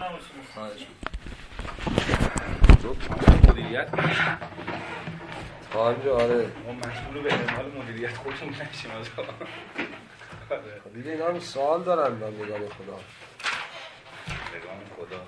خواهش مدیریت تا اینجا آره ما مسئول به اعمال مدیریت خودمون نشیم از دیگه اینا هم سوال دارن من نگاه خدا نگاه خدا.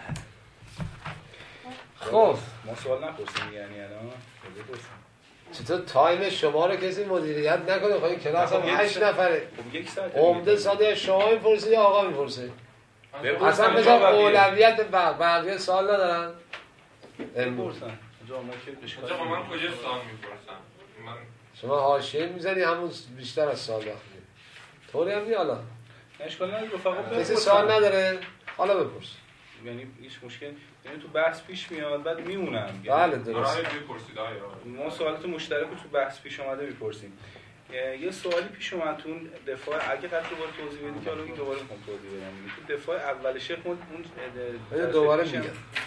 خب ما سوال نپرسیم یعنی الان بپرسیم چطور تایم شما رو کسی مدیریت نکنه؟ خب این کلاس هم 8 نفره خب یک ساعت عمده ساده شما میپرسید یا آقا میپرسه؟ اصلا بذار اولویت بقیه سوال ندارن؟ بپرسن اونجا ما که اونجا با من کجا سوال میپرسن؟ شما حاشیه میزنی همون بیشتر از سوال وقتی طوری هم نی حالا اشکال نداره رفقا بپرسن کسی سوال نداره؟ حالا بپرس یعنی هیچ مشکل یعنی تو بحث پیش میاد بعد میمونم بله درست بپرسید آیا ما سوالات مشترک رو تو بحث پیش اومده میپرسیم. یه سوالی پیش اومد تو دفاع اگه قرار دوباره توضیح بدی که حالا این دوباره میخوام توضیح بدم تو دفاع اول شیخ اون دوباره میگم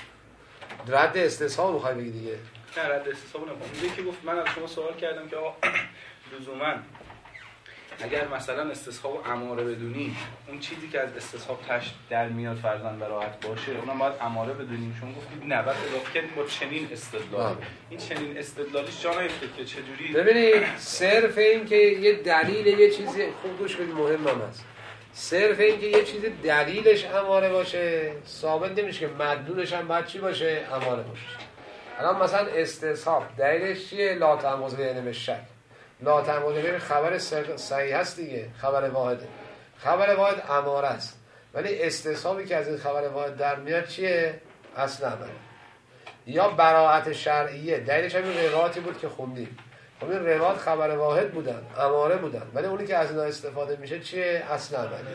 رد استصحاب میخوای بگی دیگه نه رد استصحاب نمیخوام میگه که گفت من از شما سوال کردم که آقا لزوما اگر مثلا استصحاب اماره بدونی اون چیزی که از استصحاب تشت در میاد فرضاً براحت باشه اونم باید اماره بدونیم شما گفتید نه بعد اضافه کردیم با چنین استدلال این چنین استدلالیش جا نیفته که چجوری ببینید صرف این که یه دلیل یه چیزی خوب گوش بدید مهم هم هست صرف این که یه چیزی دلیلش اماره باشه ثابت نمیشه که مدلولش هم باید چی باشه اماره باشه. الان مثلا استصحاب دلیلش چیه؟ لا تعمد بین الشک لا تعمد بین خبر صحیح هست دیگه خبر واحده خبر واحد اماره است ولی استصحابی که از این خبر واحد در میاد چیه؟ اصل عمله یا براءت شرعیه دلیلش همین روایاتی بود که خوندیم خب این روایات خبر واحد بودن اماره بودن ولی اونی که از اینا استفاده میشه چیه؟ اصل عمله.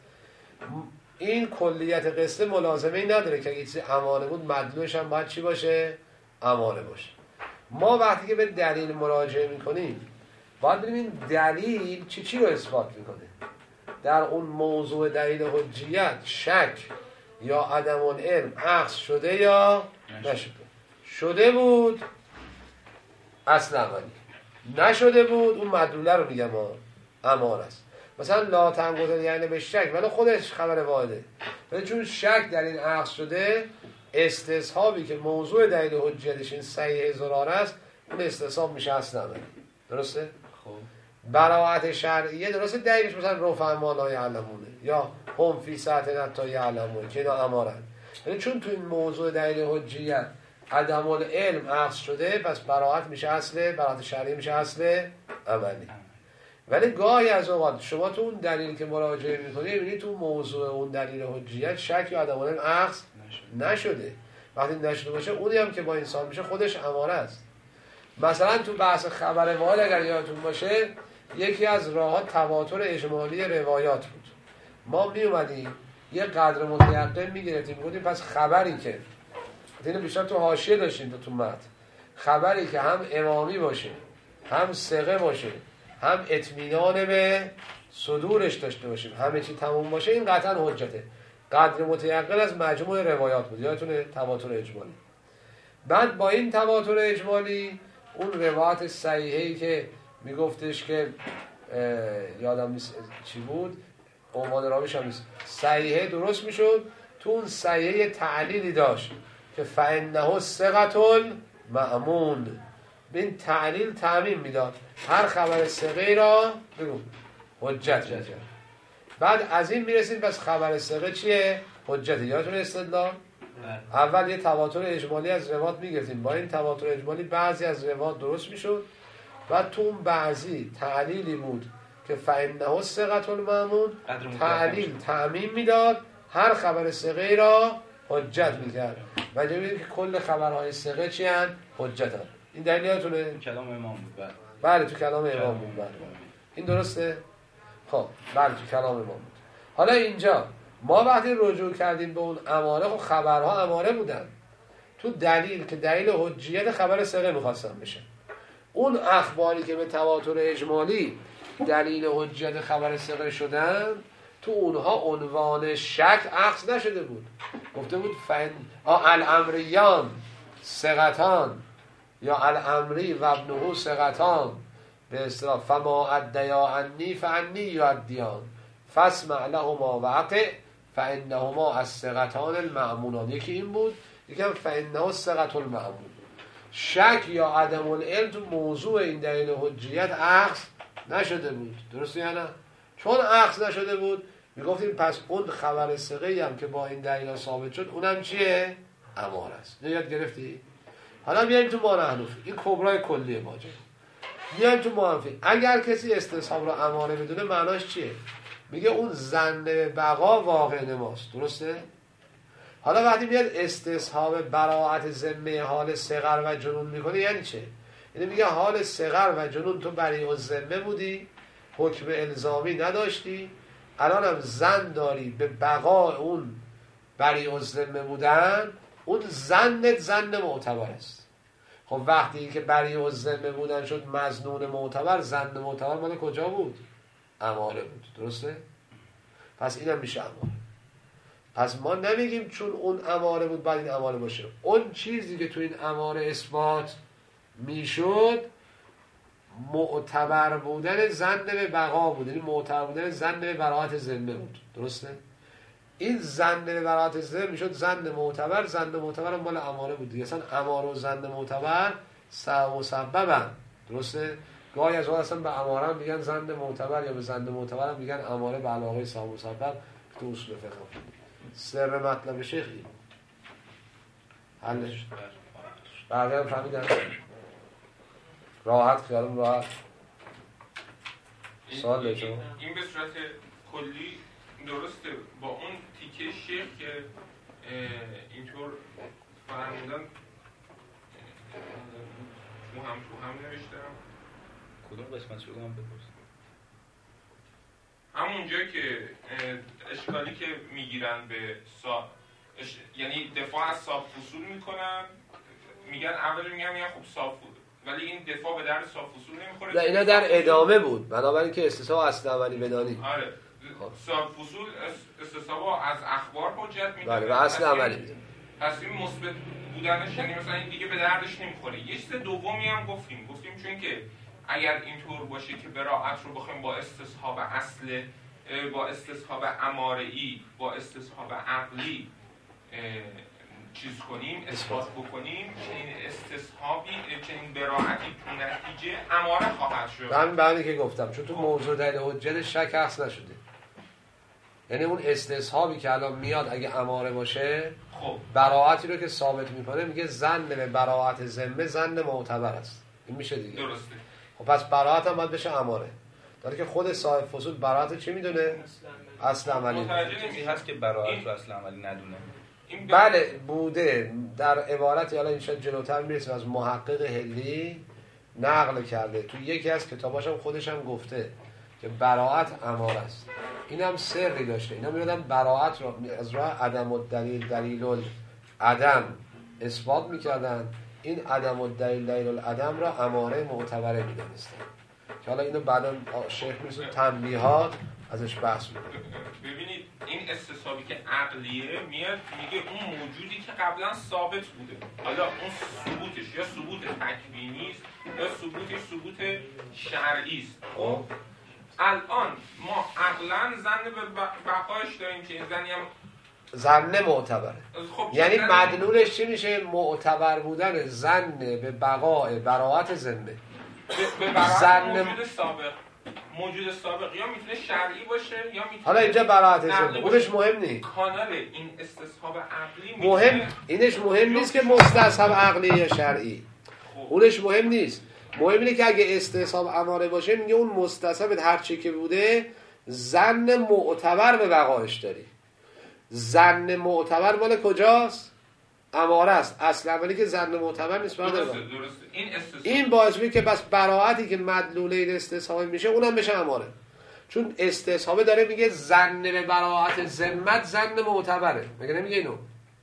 این کلیت قصه ملازمه ای نداره که اگه چیزی اماره بود مدلولش هم باید چی باشه؟ اماره باشه. ما وقتی که به دلیل مراجعه میکنیم باید ببینیم این دلیل چی رو اثبات میکنه در اون موضوع دلیل حجیت شک یا عدم العلم اخذ شده یا نشده شده بود اصل عملی نشده بود اون مدلوله رو میگم اماره است مثلا لا تنگذر یعنی به شک ولی خودش خبر واحده ولی چون شک در این اخذ شده استصحابی که موضوع دلیل حجیتش این صحیح زرار است اون استصحاب میشه اصل عملی درسته؟ خب براءت شرعیه درسته دلیلش مثلا رفع ما لا یعلمونه یا هم فی سطح تا یعلمونه که اینا امارن ولی چون تو این موضوع دلیل حجیت عدم العلم اخذ شده پس براءت میشه اصل براءت شرعی میشه اصل عملی ولی گاهی از اوقات شما تو اون دلیل که مراجعه میکنی میبینی تو موضوع اون دلیل حجیت شک یا عدم العلم اخذ نشده وقتی نشده باشه اونی هم که با انسان میشه خودش اماره است. مثلا تو بحث خبر واحد اگر یادتون باشه یکی از راهات تواتر اجمالی روایات بود ما می اومدیم یه قدر متیقن میگرفتیم بودیم پس خبری که اینو بیشتر تو حاشیه داشتیم تو متن خبری که هم امامی باشه هم ثقه باشه هم اطمینان به صدورش داشته باشیم همه چی تموم باشه این قطعا حجته قدر متیقن از مجموع روایات بود یادتونه تواتر اجمالی بعد با این تواتر اجمالی اون روایت صحیحه‌ای که میگفتش که یادم نیست چی بود عنوان راویش هم نیست صحیحه درست میشد تو اون صحیحه تعلیلی داشت که فإنه ثقة مأمون به این تعلیل تعمیم میداد هر خبر ثقه را بگو حجت میکرد بعد از این میرسیم پس خبر ثقه چیه؟ حجت یادتون استدلال؟ اول یه تواتر اجمالی از روایات میگرفتیم با این تواتر اجمالی بعضی از روایات درست میشد بعد تو اون بعضی تعلیلی بود که فإنه ثقة مأمون تعلیل تعمیم میداد هر خبر ثقه را حجت میکرد و جوری که کل خبرهای ثقه چی هستند حجت هستند این دلیلاتونه کلام امام بود بله تو کلام امام بود بله این درسته خب بله تو کلام امام بود حالا اینجا ما وقتی رجوع کردیم به اون اماره خب خبرها اماره بودن تو دلیل که دلیل حجیت خبر ثقه میخواستن بشه اون اخباری که به تواتر اجمالی دلیل حجیت خبر ثقه شدن تو اونها عنوان شک اخذ نشده بود گفته بود الامریان ثقتان یا الامری و ابنه ثقتان به اصطلاح فما ادیا عنی فعنی یؤدیان فاسمع لهما واطع فانهما الثقتان المأمونان. یکی این بود، یکم فانه الثقة المأمون. شک یا عدم العلم تو موضوع این دلیل حجیت اخذ نشده بود، درسته یا نه؟ چون اخذ نشده بود میگفتیم پس اون خبر ثقه‌ای هم که با این دلیل ثابت شد اونم چیه؟ اماره است. یاد گرفتی؟ حالا بیایم تو ما نحنفی، این کبرای کلی ماجرا. بیایم تو معرفی. اگر کسی استصحاب رو اماره بدونه معناش چیه؟ میگه اون ظن بقا واقع نماست، درسته؟ حالا وقتی میاد استصحاب براءت ذمه حال صغر و جنون میکنه یعنی چه؟ یعنی میگه حال صغر و جنون تو بریء الذمه بودی، حکم الزامی نداشتی، الانم ظن داری به بقا اون بریء الذمه بودن، اون ظنت ظن معتبر است. خب وقتی که بریء الذمه بودن شد مظنون معتبر، ظن معتبر مال کجا بود؟ اماره بود، درسته؟ پس اینم میشه اماره. پس ما نمیگیم چون اون اماره بود باید این اماره باشه. اون چیزی که تو این اماره اثبات میشد معتبر بودن ظن به بقا بود، یعنی معتبر بودن ظن به براءت ذمه بود، درسته؟ این ظن به براءت ذمه میشد ظن معتبر، ظن معتبر مال اماره بود دیگه. اصلا اماره و ظن معتبر سبب و سببن، درسته؟ گاهی از وقت اصلا به اماره هم میگن ظن معتبر یا به ظن معتبر هم میگن اماره به علاقه سبب و سبب تو اصول فقه. سر مطلب شیخ این حلش بقیه هم فهمیدن؟ راحت، خیالم راحت. سوال این به صورت کلی درسته با اون تیکه شیخ که اینطور فرمودن تو هم نوشتم. کدوم قسمت شده هم بپرس. همونجا که اشکالی که میگیرن به یعنی دفاع از صاف فصول میکنن، میگن اول میگن خب صاف بود، ولی این دفاع به درد صاف فصول نمیخوره. نه اینا در ادامه بود، بنابراین که استصحاب اصل اولی بدانی. آره صاف فصول استصحاب از اخبار حجت میکنه. بله و اصل عملی میده. پس این مثبت بودنش یعنی مثلا این دیگه به دردش نمیخوره. یه چیز دومی هم گفتیم چون که اگر اینطور باشه که براءت رو بخوایم با استصحاب اصل، با استصحاب اماره‌ای، با استصحاب عقلی چیز کنیم، اثبات بکنیم، چنین استصحابی، چنین براءتی تو نتیجه اماره خواهد شد. همین بعدی که گفتم چون تو موضوع دلیل حجت شک اصل نشده، یعنی اون استصحابی که الان میاد اگه اماره باشه خب براءتی رو که ثابت میکنه میگه ظن به براءت ذمه ظن معتبر است. این میشه دیگه. درسته. خب پس براءت هم باید بشه اماره، داره که خود صاحب فصول براءت چی میدونه؟ اصل عملی. متوجه چیزی هست که براءت رو اصل عملی ندونه. بله بوده در عبارتی، حالا اینشا جلوتر میرسیم از محقق هلی نقل کرده، تو یکی از کتاباش هم خودش هم گفته که براءت اماره است. این هم سری داشته، اینا میادن براءت رو از راه عدم الدلیل دلیل العدم اثبات میکردن، این عدم الدلیل دلیل العدم را اماره معتبره میدونستن که حالا اینو بعدا شیخ میرسه تنبیهات ازش بحث میکنه. ببینید این استصحابی که عقلیه میاد میگه اون موجودی که قبلا ثابت بوده، حالا اون ثبوتش یا ثبوت تکوینی است یا ثبوت شرعی است. خب الان ما عقلا ظن به بقایش داریم که این ظنی هم ظن معتبره. خب یعنی مدلولش چی میشه؟ معتبر بودن ظن به بقای براءت ذمه به براءت موجود سابق یا میتونه شرعی باشه یا میتونه حالا اینجا براءت ذمه اونش مهم نیست. کانال این استصحاب عقلی اینش مهم نیست که مستصحب عقلی یا شرعی. اونش مهم نیست. مهم اینه که اگه استصحاب اماره باشه میگه اون مستصحب هر چی که بوده ظن معتبر به بقایش داری. ظن معتبر مال کجاست؟ اماره است. اصل عملی که ظن معتبر نیست. درسته. این باعث میشه که بس براءتی که مدلوله این استصحاب میشه اونم بشه اماره، چون استصحاب داره میگه ظن به براءت ذمت ظن معتبره، مگه نمیگه اینو؟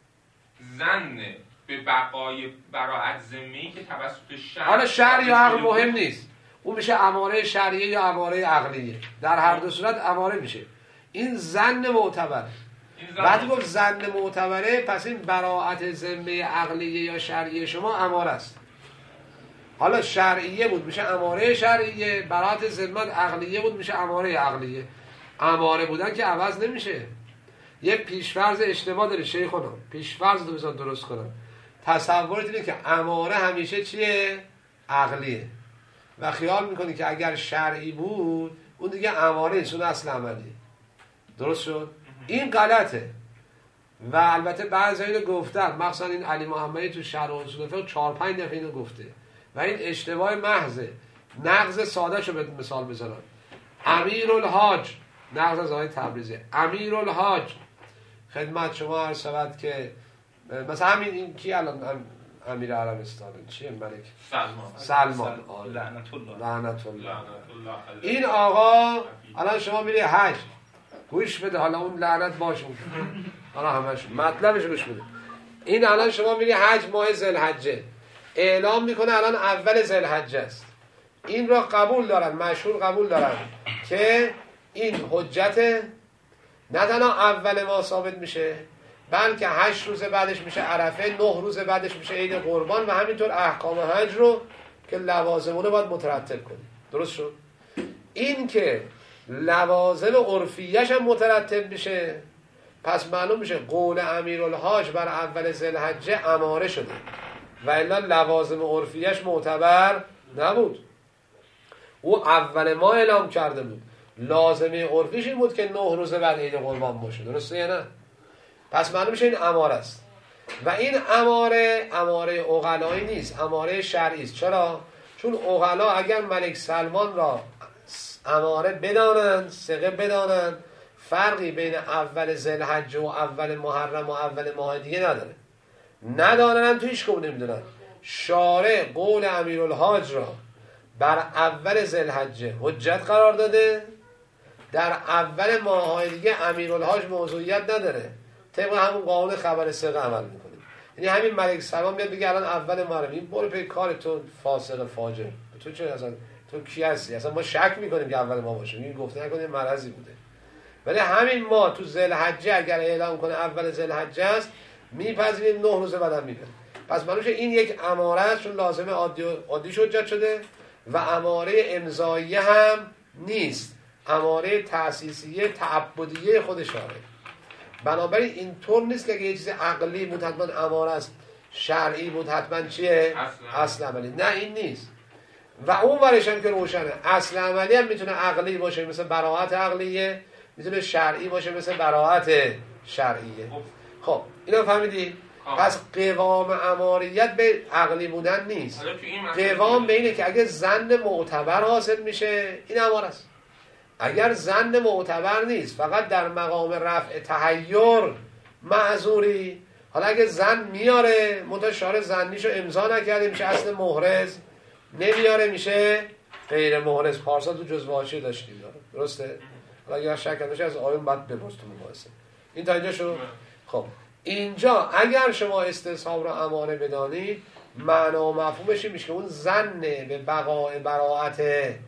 ظن به بقای براءت ذمه‌ای که توسط شرع، حالا شرع یا عقل مهم نیست، اون میشه اماره شرعیه یا اماره عقلیه، در هر دو صورت اماره میشه. این ظن معتبره. بعد گفت ظن معتبره، پس این براءت ذمه عقلیه یا شرعیه شما اماره است. حالا شرعیه بود میشه اماره شرعیه، براءت ذمت عقلیه بود میشه اماره عقلیه. اماره بودن که عوض نمیشه. یه پیشفرض اشتباه داره شیخونا، پیشفرض رو بذار درست کنم. تصورت اینه که اماره همیشه چیه؟ عقلیه و خیال میکنی که اگر شرعی بود اون دیگه اماره نیست، اون اصل عملیه. درست شد؟ این غلطه و البته بعضی اینو گفتن، مخصوصا این علی محمدی تو شرح اصول فقه 4-5 دفعه اینو گفته و این اشتباه محضه. نقض ساده شو به مثال بزنم. امیرالحاج، نقض از آیه تبریزی، امیرالحاج خدمت شما عرض شود که مثلا همین این کی الان امیر عربستان چیه؟ ملک سلمان لعنت الله. این آقا الان شما میری حج، گوش بده حالا اون لعنت باشه حالا همش مطلبش گوش بده. این الان شما میری حج ماه ذوالحجه، اعلام میکنه الان اول ذوالحجه است. این را قبول دارن، مشهور قبول دارن که این حجت نه تنها اول ما ثابت میشه بلکه 8 روز بعدش میشه عرفه، 9 روز بعدش میشه عید قربان و همینطور احکام حج رو که لوازمونه باید مترتب کنی. درست شد؟ این که لوازم عرفیش هم مترتب میشه، پس معلوم میشه قول امیرالحاج بر اول ذوالحجه اماره شده و الا لوازم عرفیش معتبر نبود. او اول ما اعلام کرده بود، لازمه عرفیش این بود که 9 روز بعد عید قربان باشه. درسته یا نه؟ پس معلوم میشه این اماره است و این اماره عقلایی نیست، اماره شرعی است. چرا؟ چون عقلا اگر ملک سلمان را اماره بدانند، ثقه بدانند، فرقی بین اول ذوالحجه و اول محرم و اول ماه دیگه ندارن تو هیچ کدوم نمیدونن. شارع قول امیرالحاج را بر اول ذوالحجه حجت قرار داده، در اول ماه‌های دیگه امیرالحاج موضوعیت نداره، طبق همون قانون خبر ثقه عمل میکنه. یعنی همین ملک سلمان بیاد بگه الان اول محرم، این برو پی کار تو فاسق فاجر، تو چه اصلا تو کی هستی؟ اصلا ما شک میکنیم که اول ما باشه، این گفته نکنه مرضی بوده. ولی همین ما تو ذوالحجه اگر اعلام کنه اول ذوالحجه است میپذیریم 9 روز بعدم میره. پس معلومه این یک اماره است، چون لازمه عادی حجت شده و اماره امضاییه هم نیست، اماره تأسیسیه تعبدیه خود شارع. بنابراین اینطور نیست که اگه یه چیز عقلی بود حتما اماره است، شرعی بود حتما چیه؟ اصل عملی. نه این نیست. و اون ورش هم که روشنه، اصل عملی هم میتونه عقلی باشه مثل براءت عقلیه، میتونه شرعی باشه مثل براءت شرعیه. خب اینو فهمیدی؟ پس قوام اماریت به عقلی بودن نیست، قوام به اینه که اگه ظن معتبر حاصل میشه این اماره است. اگر ظن معتبر نیست، فقط در مقام رفع تحیر معذوری، حالا اگه ظن میاره متشارع ظنیشو امضا نکرده میشه اصل محرز، نمیاره میشه غیر محرز. پارسال تو جزوه حاشیه داشتیم درسته؟ حالا اگر شک نشه از آیون بعد بپرس تو مقایسه. این تا اینجا شد. خب اینجا اگر شما استصحاب رو امانه بدانید، معنا و مفهومش میشه که اون ظن به بقاء براءت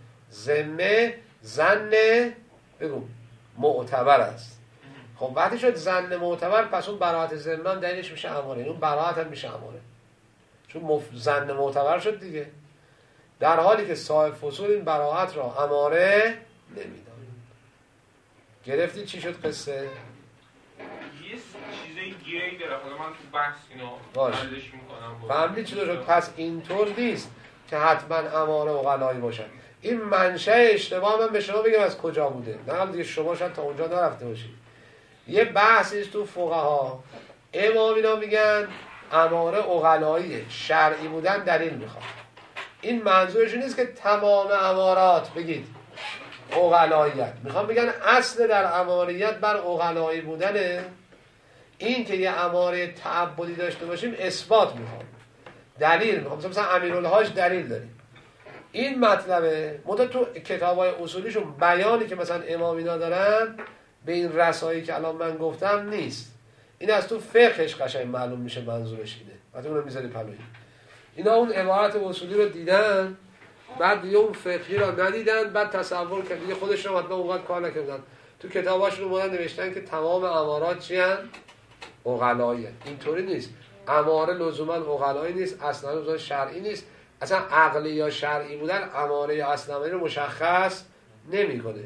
ذمه ظن بگو معتبر است. خب وقتی شد ظن معتبر، پس اون براءت ذمه هم دلیلش میشه امانه، اون براءت هم میشه امانه، چون ظن معتبر شد دیگه. در حالی که صاحب فصول این براءت را اماره نمیدانه. گرفتی چی شد قصه؟ یه چیزای گیری داره، حالا من تو بحث اینو حلش میکنم. فهمتی چی شد؟ پس اینطور نیست که حتما اماره عقلایی باشن. این منشأ اشتباه من به شما بگم از کجا بوده، نه دیگه شما شاید تا اونجا نرفته باشید. یه بحثی تو فقها، امامینا میگن اماره عقلاییه، شرعی بودن دلیل میخواد. این منظورش نیست که تمام امارات بگید عقلاییت، میخوام بگن اصل در اماریت بر عقلایی بودنه. این که یه اماره تعبدی داشته باشیم اثبات میخوام، دلیل میخوام. مثلا امیرالحاج دلیل داریم، این مطلبه. مدت تو کتابای اصولیشون بیانی که مثلا امامینا دارن به این رسایی که الان من گفتم نیست. این از تو فقهش قشنگ معلوم میشه منظورش اینه. وقتی اونو میذاری پلوی اینا اون عبارت اصولی رو دیدن، بعد دیگه اون فقهی رو ندیدن، بعد تصور کردن دیگه خودشون حتما اونقدر کار نکردن. تو کتاباشون اومدن نوشتن که تمام امارات چی ان؟ عقلاییه. اینطوری نیست. اماره لزوما عقلایی نیست، اصلا لزوما شرعی نیست. اصلا عقلی یا شرعی بودن اماره یا اصلا رو مشخص نمیکنه.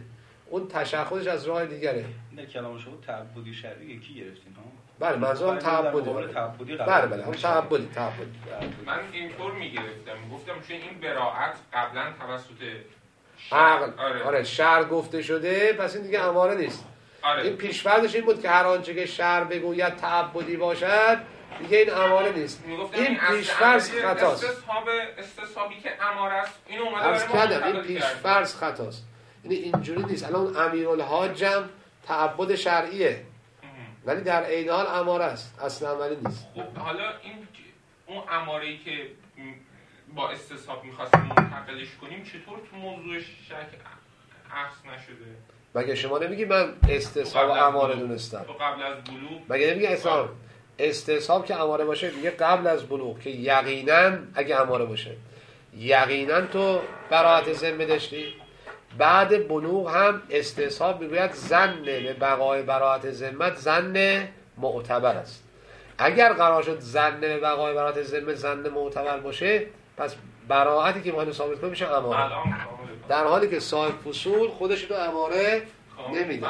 اون تشخصش از راه دیگره. این کلام شما تعبدی شرعی یکی گرفتین ها؟ بله منظورم تعبدی. بله بله اون تعبدی. من اینطور میگرفتم، گفتم چون این براءت قبلا توسط عقل آره شرع گفته شده، پس این دیگه اماره نیست. این پیش‌فرضش این بود که هر آنچه که شرع بگوید تعبدی باشد دیگه این اماره نیست. این پیش‌فرض خطاست. استصحابی که اماره است اینو اومده عرض کردم این پیش‌فرض خطاست. یعنی اینجوری نیست. الان امیرالحاج هم تعبد شرعیه ولی در عین حال اماره است، اصلا ولی نیست. خب حالا این اون اماره‌ای که با استصحاب می‌خواستیم منتقلش کنیم چطور تو موضوع شک عکس نشده؟ مگه شما نمیگی من استصحاب اماره دونستم؟ تو قبل از بلوغ مگه نمیگی استصحاب که اماره باشه میگه قبل از بلوغ که یقینا اگه اماره باشه یقینا تو براءت ذمه داشتی، بعد بلوغ هم استصحاب میگوید ظن به بقای براءت ذمه ظن معتبر است. اگر قرار شد ظن به بقای براءت ذمه ظن معتبر باشه پس براءتی که ما ثابت کنیم میشه اماره، در حالی که صاحب فصول خودش رو اماره نمیده.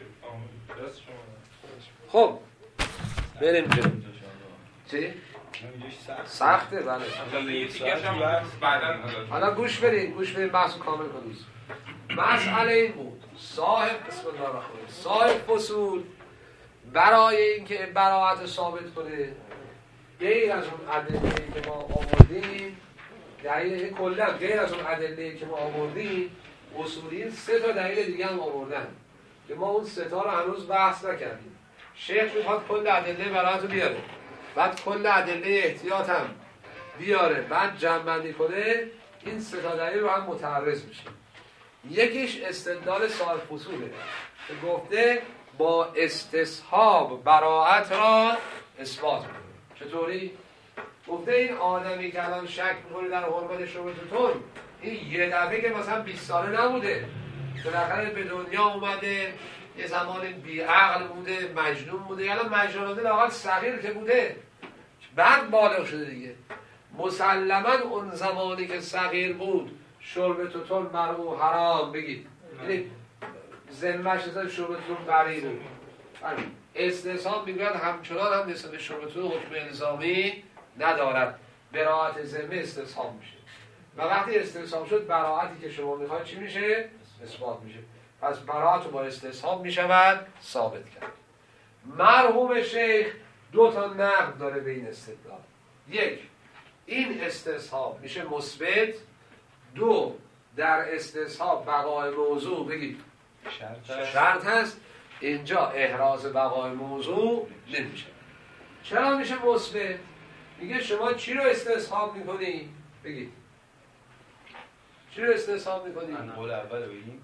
خب بریم جلو. چی؟ سخته بله. حالا گوش بدین بحثو کامل کنید. مسئله این بود صاحب بسم الله الرحمن الرحیم صاحب فصول برای اینکه براءت ثابت کنه غیر از اون ادله‌ای که ما آوردیم، دلیل کلا غیر از اون ادله‌ای که ما آوردیم اصولی 3 تا دلیل دیگه هم آوردن که ما اون 3 تا رو هنوز بحث نکردیم. شیخ میخواد کل ادله براءت رو بیاره، بعد کل ادله احتیاط هم بیاره، بعد جمع‌بندی کنه، این 3 تا دلیل رو هم متعرض میشه. یکیش استدلال صاحب فصوله که گفته با استصحاب براءت را اثبات کنه. چطوری؟ گفته این آدمی که الان شک میکنه در حرمت شربتون این یه دفعه که مثلا 20 ساله نبوده، بالاخره به دنیا اومده، یه زمان بیعقل بوده، مجنون بوده، الان مجنون بوده لااقل صغیر که بوده بعد بالغ شده دیگه. مسلما اون زمانی که صغیر بود شربتون مرعو حرام بگید، یعنی ذمه‌اش اصلا شربتون بری بود. استصحاب میگوید همچنان هم نسبت شربتون حکم الزامی ندارد، براءت ذمه استصحاب میشه و وقتی استصحاب شد براءتی که شما میخواید چی میشه؟ اثبات میشه. پس براءت رو با استصحاب میشود ثابت کرد. مرحوم شیخ 2 تا نقد داره به این استدلال. 1 این استصحاب میشه مثبت، 2 در استصحاب بقای موضوع بگید شرط هست، اینجا احراز بقای موضوع نمیشه. چرا میشه مثبت؟ میگه شما چی رو استصحاب میکنی؟ بگید چی رو استصحاب میکنی؟ قول اول بگیم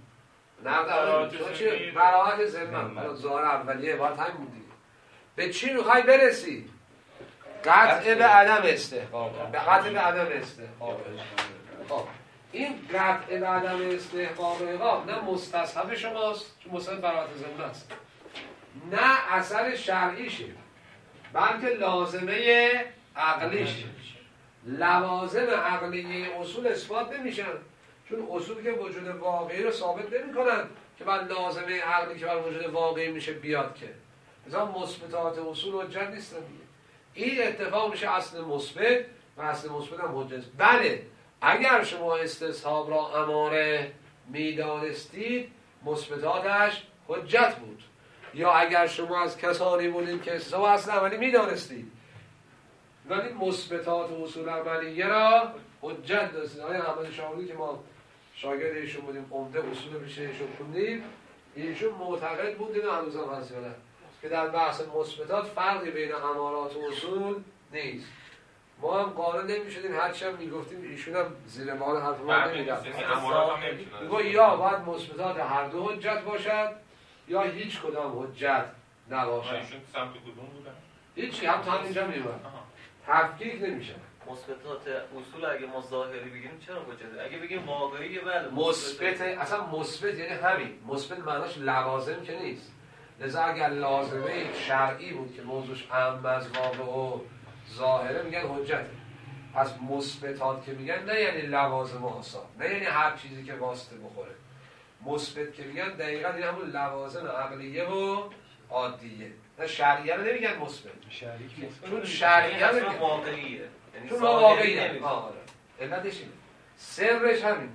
شما چی؟ براءت ذمه. ظاهر اولیه باید همین بودی. به چی میخوای برسی؟ قطع به عدم استحقاق. به قطع به عدم استحقاق. خب این قطع به عدم استحقاق عقاب نه مستصحب شماست چون مستصحب براءت ذمه است، نه اثر شرعیشه، بلکه لازمه عقلیشه. لوازم عقلیه اصول اثبات نمیشن چون اصول که وجود واقعی رو ثابت نمی‌کنن که بعد لازمه عقلی که بر وجود واقعی میشه بیاد که مثلا مثبتات اصول حجت نیستن دیگه. این اتفاق میشه اصل مثبت و اصل مثبت هم حجت. بله اگر شما استصحاب را اماره میدانستید مثبتاتش حجت بود، یا اگر شما از کسانی بودید که استصحاب اصل عملی میدانستید ولی مثبتات اصول عملیه را حجت داشتید. آیا احمد شاهرودی که ما شاگرد ایشون بودیم عمده اصول پیش ایشون خوندیم، ایشون معتقد بود اینو هنوز هم هست که در بحث مثبتات فرقی بین امارات و اصول نیست. ما هم قانع نمی‌شدیم، هرچی هم میگفتیم ایشون هم زیر بار حرف ما نمی‌رفت. میگه یا باید مثبتات هر دو حجت باشد یا هیچ کدام حجت نباشد. ایشون سمت کدوم بودن؟ هیچی، هم تا اینجا میومد تفکیک نمیشه. مثبتات اصول اگه ما ظاهری بگیریم چرا حجته؟ اگه بگیم واقعیه بله مثبت، اصلا مثبت یعنی همین. مثبت معناش لوازم که نیست. لذا اگر لازمه شرعی بود که موضوعش اهم از واقع و ظاهره میگن حجته. پس مثبتات که میگن نه یعنی لوازم آثار، نه یعنی هر چیزی که واسطه بخوره، مثبت که میگن دقیقاً این همون لوازم عقلیه و عادیه. نه شرعیه رو نمیگن مثبت، چون شرعیه رو میگن واقعیه، چون واقعیه. آره علتش اینه، سرش همین.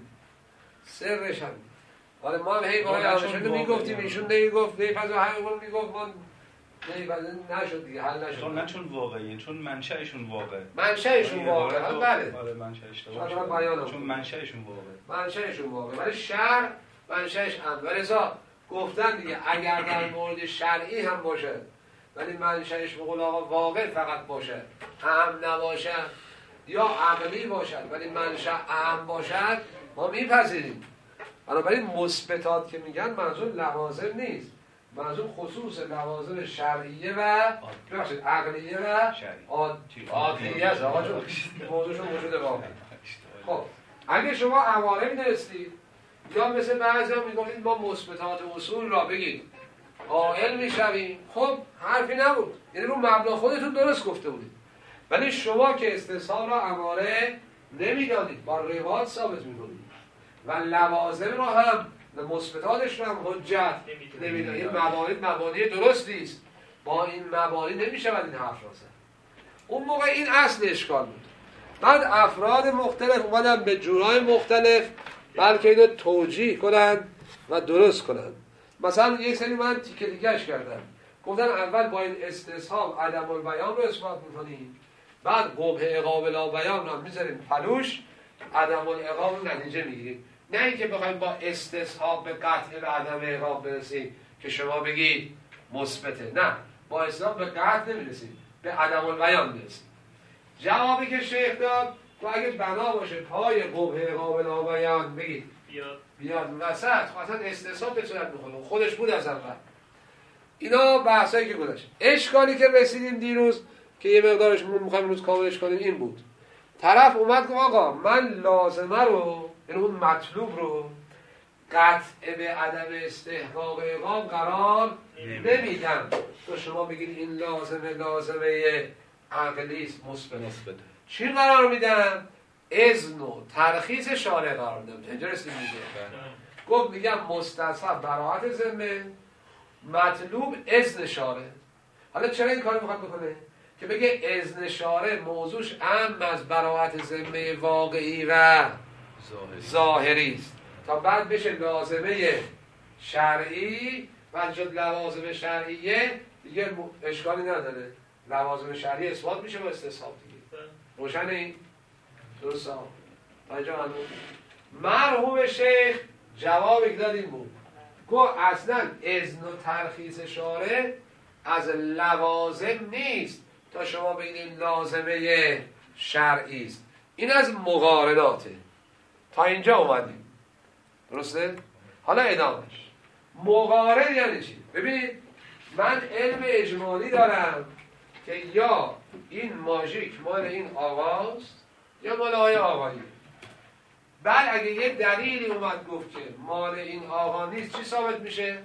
آره ما هم هی باید همشون میگفتیم ایشون نمیگفت، نیپذیر همون میگفت، ما نیپذیر نشد دیگه، حل نشد. نه چون واقعیه، چون منشأشون واقعه. بله. آره منشأش چون منشأشون واقعه. ولی شرع منشأش هم. ولذا گفتن دیگه اگر در مورد شرعی هم باشه ولی منشأش به قول آقا واقع فقط باشه، اهم نباشه، یا عقلی باشد ولی منشأ اهم باشد، ما میپذیریم. بنابراین مثبتات که میگن منظور لوازم نیست، منظور خصوص لوازم شرعیه و عقلیه و عادیه است. آقا جون موضوعشون وجود واقعی. خب اگه شما عوارض می‌دونستید یا مثل بعضی ها میگفتید ما مثبتات اصول را بگید قائل میشویم، خب حرفی نبود، یعنی رو مبنا خودتون درست گفته بودید. ولی شما که استصحاب را اماره نمیدانید، با روایات ثابت میکنید و لوازم را هم مثبتاتش را هم حجت نمیدانید. این مبانی درست نیست، با این مبانی نمیشود این حرف را زد. اون موقع این اصل اشکال بود. بعد افراد مختلف اومدن به جورای مختلف بلکه اینو توجیه کنن و درست کنن. مثلا یک سری من تیکه دیگهش کردم، گفتن اول با این استصحاب عدم البیان رو اثبات میکنیم، بعد قبح عقاب لا بیان رو میذاریم پلوش، عدم العقاب رو نتیجه میگیریم. نه اینکه بخوایم با استصحاب به قطع به عدم عقاب برسیم که شما بگید مثبته، نه، با استصحاب به قطع نمیرسیم، به عدم البیان میرسیم. جوابی که شیخ داد تو اگه بنا باشه پای قبح عقاب لا بیان بگید بیاد وسط، اصلا استصحاب به صورت میخونه خودش بود از اول. اینا بحثایی که گذاشت. اشکالی که رسیدیم دیروز که یه مقدارش میخوایم روز کاملش کنیم این بود، طرف اومد گفت آقا من لازمه رو، یعنی اون مطلوب رو قطع به عدم استحقاق عقاب قرار نمیدم. تو شما بگید این لازمه عقلیست مثبت، چی قرار میدم؟ اذن و ترخیص شارع قرار میدم. اینجا رسیدیم دیگه. گفت میگم مستصحب براءت ذمه، مطلوب اذن شارع. حالا چرا این کارو میخواد بکنه؟ که بگه اذن شارع موضوعش اهم از براءت ذمه واقعی و ظاهری است، تا بعد بشه لازمه شرعی و شد لوازم شرعیه دیگه اشکالی نداره، لوازم شرعی اثبات میشه با استصحاب دیگه. روشن این؟ درسته؟ تا اینجا مرحوم شیخ جواب داد این بود، گفت اصلا اذن و ترخیص شارع از لوازم نیست تا شما بگید لازمه شرعی است، این از مقارناته. تا اینجا اومدیم، درسته؟ حالا ادامهش. مقارن یعنی چی؟ ببینید من علم اجمالی دارم که یا این ماژیک مال این آقاست یا مال آقای آقایی. بعد اگه یه دلیلی اومد گفت که مال این آقا نیست، چی ثابت میشه؟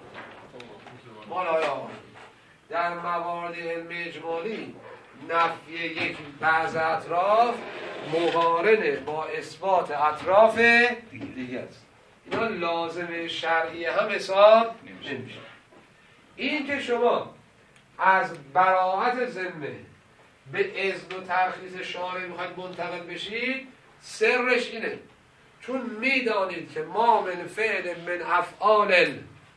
مال آقای آقایی. در موارد علم اجمالی نفی یک بعض اطراف مقارنه با اثبات اطراف دیگه است. اینا لازم شرعی هم حساب نمیشه. این که شما از براءت ذمه به اذن و ترخیص شارع میخواید منتقل بشید، سرش اینه چون میدانید که ما من فعل من افعال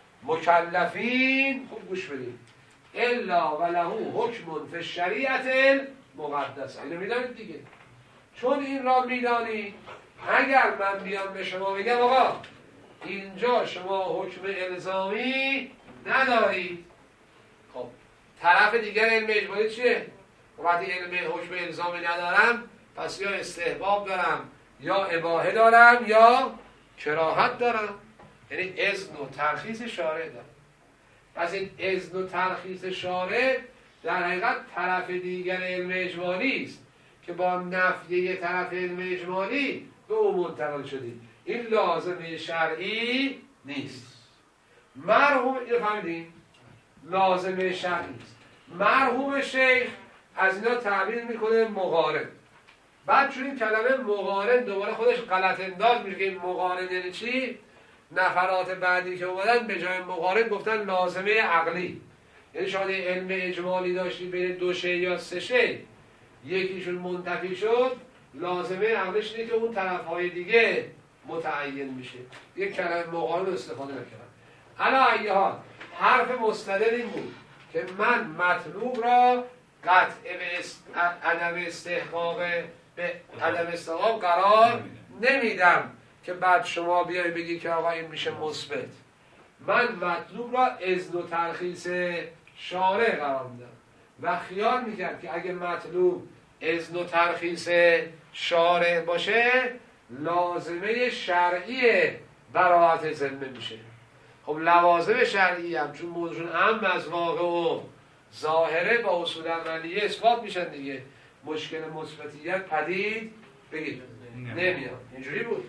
مکلفین، خوب گوش بدید، الا وله حکم فی الشریعه المقدسه. اینو میدانید دیگه. چون این را میدانید اگر من بیام به شما بگم آقا اینجا شما حکم الزامی ندارید، خب طرف دیگر علم اجمالی چیه؟ وقتی علم حکم الزامی ندارم پس یا استحباب دارم یا اباحه دارم یا کراهت دارم، یعنی اذن و ترخیص شارع دارم. پس این اذن و ترخیص شارع در حقیقت طرف دیگر علم اجمالی است که با نفی یه طرف علم اجمالی به او منتقل شدید. این لازمه شرعی نیست. مرحوم اینو فهمیدین؟ لازمه شرعی نیست. مرحوم شیخ از اینا تعبیر میکنه مقارن. بعد چون این کلمه مقارن دوباره خودش غلط انداز میشه که این مقارن یعنی چی؟ نفرات بعدی که اومدن به جای مقارن گفتن لازمه عقلی. یعنی شما علم اجمالی داشتی بین 2 شیء یا 3 شیء، یکیشون منتفی شد، لازمه عقلش اینه که اون طرفهای دیگه متعین میشه. یک کلمه مقارن استفاده نکردن. علی ای حال حرف مستدل این بود که من مطلوب را قطع به عدم استحقاق قرار نمیدم که بعد شما بیای بگی که آقا این میشه مثبت. من مطلوب را اذن و ترخیص شارع قرار میدم و خیال میکرد که اگه مطلوب اذن و ترخیص شارع باشه لازمه شرعی براءت ذمه میشه. خب لوازم شرعی هم چون موضوعشون اهم از واقع و ظاهره با اصول عملیه اثبات میشن دیگه، مشکل مثبتیت پدید بگید نمیاد. اینجوری بود.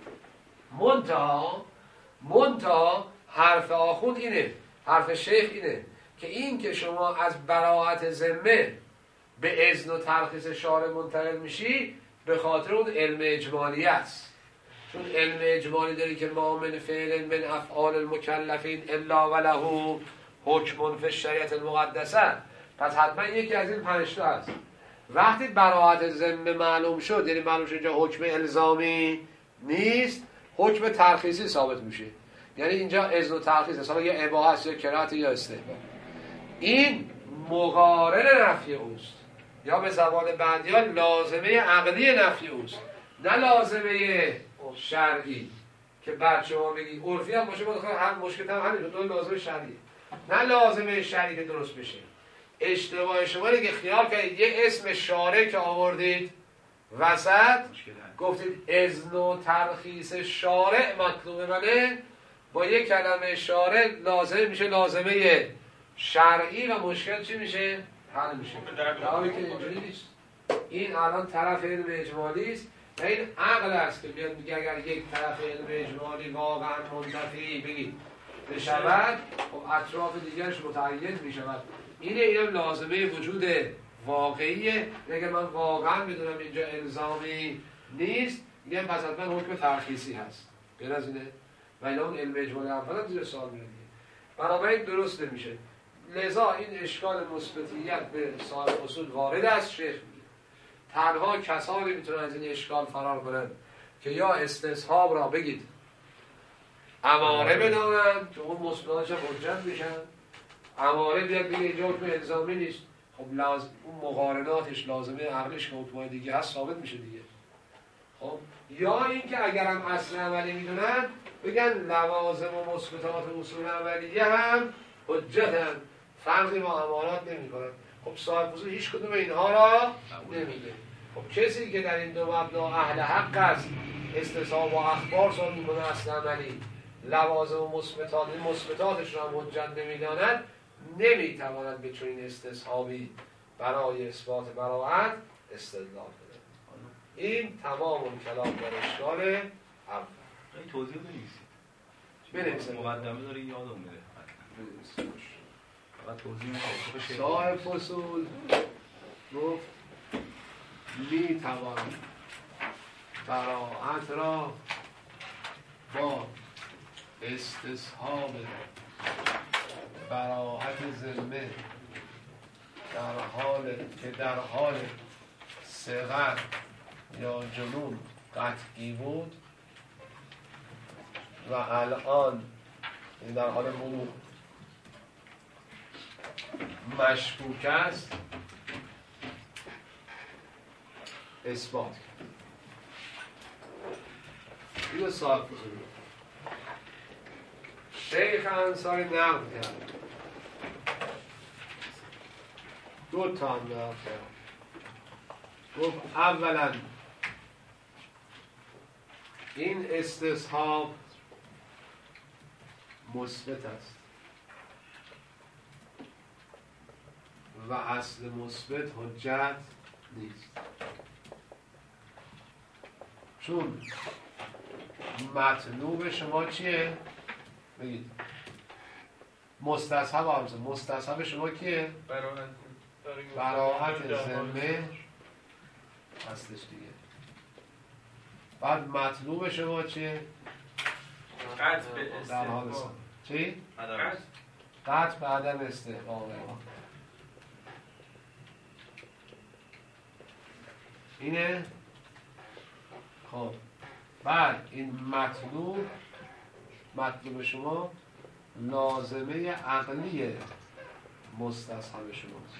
منتها حرف آخوند اینه، حرف شیخ اینه که این که شما از براءت ذمه به اذن و ترخیص شارع منتقل میشی به خاطر اون علم اجمالی است. چون علم اجمالی داری که ما من فعل من افعال المکلفین الا وله حکم فی الشریعه المقدسه، پس حتما یکی از این 5 تا هست. وقتی براءت ذمه معلوم شد، یعنی معلوم شد اینجا حکم الزامی نیست، حکم ترخیصی ثابت میشه. یعنی اینجا اذن و ترخیص اصلا یا اباحه است یا کراهت یا استحباب. این مقارن نفی اوست، یا به زبان بعدی‌ها لازمه عقلی نفی اوست، نه لازمه شرعی که بعد شما بگی عرفی هم باشه با هم مشکل هم همین دو لازمه شرعی، نه لازمه شرعی که درست بشه. اشتباه شما اینه که خیال کردید یه اسم شارع که آوردید وسط گفتید اذن و ترخیص شارع مطلوب منه، با یک کلمه شارع لازم میشه لازمه شرعی و مشکل چی میشه؟ حل میشه. در حالی که اینجوری نیست. این الان طرف علم اجمالی است و این عقل است که بیاد میگه اگر یک طرف علم اجمالی واقعا منتفی بگید بشود، خب اطراف دیگرش متعین میشود. اینم لازمه وجود واقعیه. اگر من واقعا بدونم اینجا الزامی نیست، میگم پس حتما حکم ترخیصی هست. غیر از اینه؟ و اینا اون علم اجمالی اولا زیر سوال میاد. بنابراین درست نمیشه. لذا این اشکال مثبتیت به صاحب اصول وارد است. شیخ میگه تنها کسانی میتونن از این اشکال فرار کنن که یا استصحاب را بگید اماره بدانن که اون مثبتاش حجت میشن، اماره بیاد بگه اینجا حکم الزامی نیست، خب لازم اون مقارناتش لازمه عقلش که حکمای دیگه هست ثابت میشه دیگه. خب یا اینکه اگرم اصل عملی میدونن بگن لوازم و مثبتات اصول عملیه هم حجتن، فرقی با امارات نمیکنن. خب صاحب اصول هیچ کدوم اینها را نمیگه. خب کسی که در این دو مبنا اهل حق است، استصحاب و اخبار سال میکنه اصل عملی، لوازم و مثبتاتش را هم حجت نمیداند، نمیتواند به چنین استصحابی برای اثبات براءت استدلال کنه. این تمام کلام در اشکال اول. این توضیح بنویسید. مقدمه داره یادم میره. فقط توضیح میده. صاحب اصول گفت میتوان براءت را با استصحاب براءت ذمه در حال صغر یا جنون قطعی بود و الان در حال بلوغ مشکوک است اثبات کرد. اینو صاحب اصول شیخ انصاری نقل کرد، دو تا هم نقل کرد. گفت اولا این استصحاب مثبت است و اصل مثبت حجت نیست، چون مطلوب شما چیه؟ بگید. مستصحب شما کیه؟ براءت ذمه هستش دیگه. بعد مطلوب شما چیه؟ قطع به در حال استحقاق. چی؟ قطع. قطع به عدم استحقاق. اینه. خب بعد این مطلوب شما لازمه عقلی مستصحب شماست.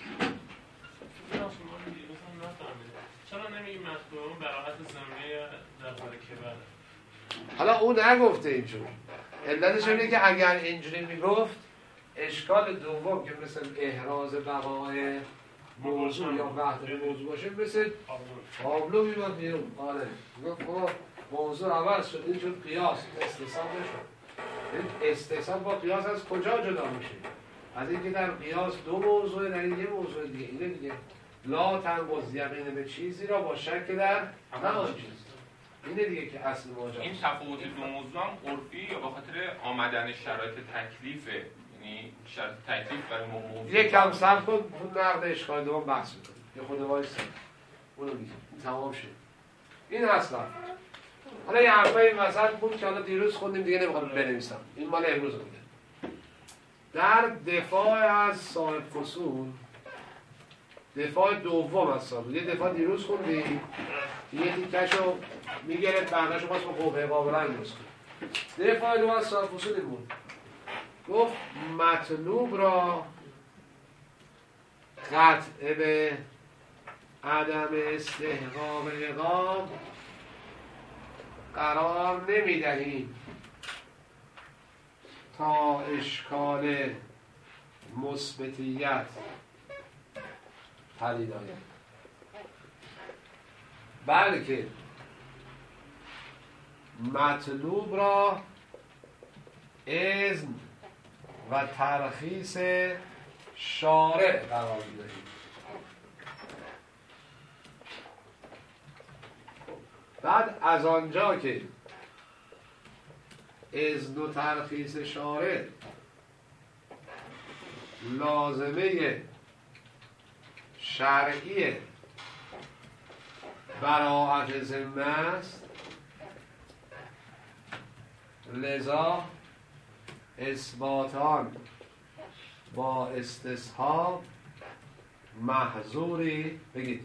چرا نمیگی مطلوب براحت زمینه در حال کبر؟ حالا اون نگفته اینجور. علتش اینه که اگر اینجوری میگفت اشکال دوم که مثل احراز بقای موضوع یا وحدت موضوع باشه مثل تابلو میاد بیرون. آره میگفت خب موضوع عوض شد اینجور قیاس استحساب نشد. این استحساب با قیاس از کجا جدا میشه؟ از اینکه در قیاس دو موضوع در این یه موضوع دیگه. اینه دیگه لا تنقض یقین به چیزی را با شک در همان چیز. اینه دیگه که اصل ماجرا. این تفاوت دو موضوع هم عرفی یا به خاطر آمدن شرایط تکلیفه؟ یعنی شرط تکلیف برای موضوع یکم صبر کن تو نقد اشکال دوم بحث میکنیم. یه خود وایسا اونو میگیم تمام شد. این اصلا حالا یه حرفای مثلا بود که حالا دیروز خوندیم دیگه نمیخوام بنویسم. این مال امروز رو میگم. در دفاع از صاحب فصول دفاع دوم از صاحب یه دفاع دیروز خوندیم یه تیکشو میگرد بقیه‌شو باز با قوه قابلن درست کنیم. دفاع دوم از صاحب فصول این بود گفت مطلوب را قطع به عدم استحقاق اقام قرار نمیدهیم تا اشکال مثبتیت پدید آید، بلکه مطلوب را اذن و ترخیص شارع قرار میدهیم. بعد از آنجا که اذن و ترخیص شارع لازمه شرعی براءت ذمه است، لذا اثباتان با استصحاب محظوری بگید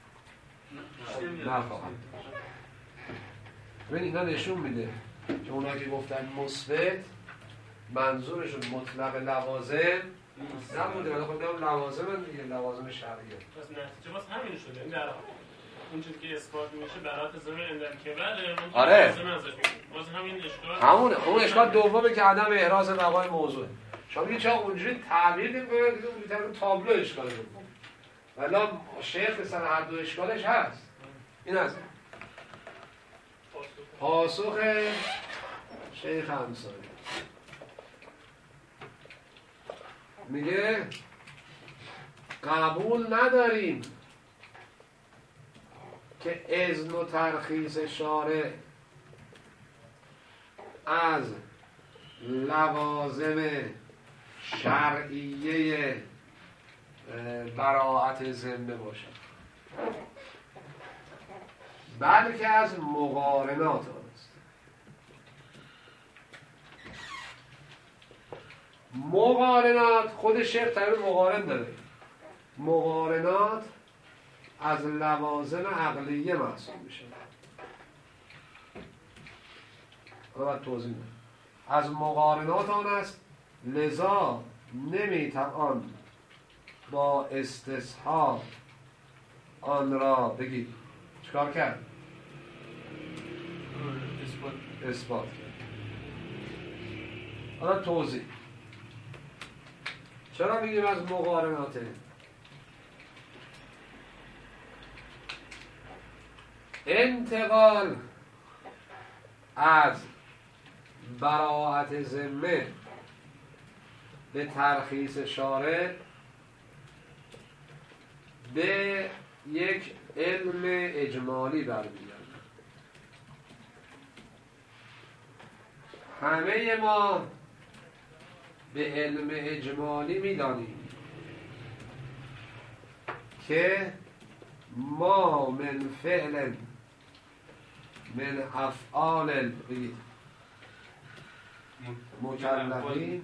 نخواهند. ببین اینا نشون میده که اونا که گفتن مثبت منظورشون مطلق لوازم نبوده، ولی خب اون لوازم دیگه لوازم شرعیه. پس نتیجه باز همین شده. این در اونجوری که اثبات میشه برات زمین اندر کبر آره باز همین اشکال همونه. اون اشکال دومه که عدم احراز بقای موضوع. شما میگید چرا اونجوری تعبیر نمی‌کنه دیگه اون تابلو اشکال دوم. ولی شیخ سر هر دو اشکالش هست. این است پاسخ شیخ انصاری. میگه قبول نداریم که اذن و ترخیص شارع از لوازم شرعیه براءت ذمه باشد، بلکه از مقارنات آن است. مقارنات خود شیخ تعریف مقارن داره. مقارنات از لوازم عقلیه محسوب میشه. باید توضیح بدم. از مقارنات آن است، لذا نمیتوان با استصحاب آن را بگید چکار کرد؟ اثبات کرد. حالا توضیح. چرا میگیم از مقارناته؟ انتقال از براءت ذمه به ترخیص شارع به یک علم اجمالی برمیگرده. همه ما به علم اجمالی میدانیم که ما من فعل من افعال مکلفین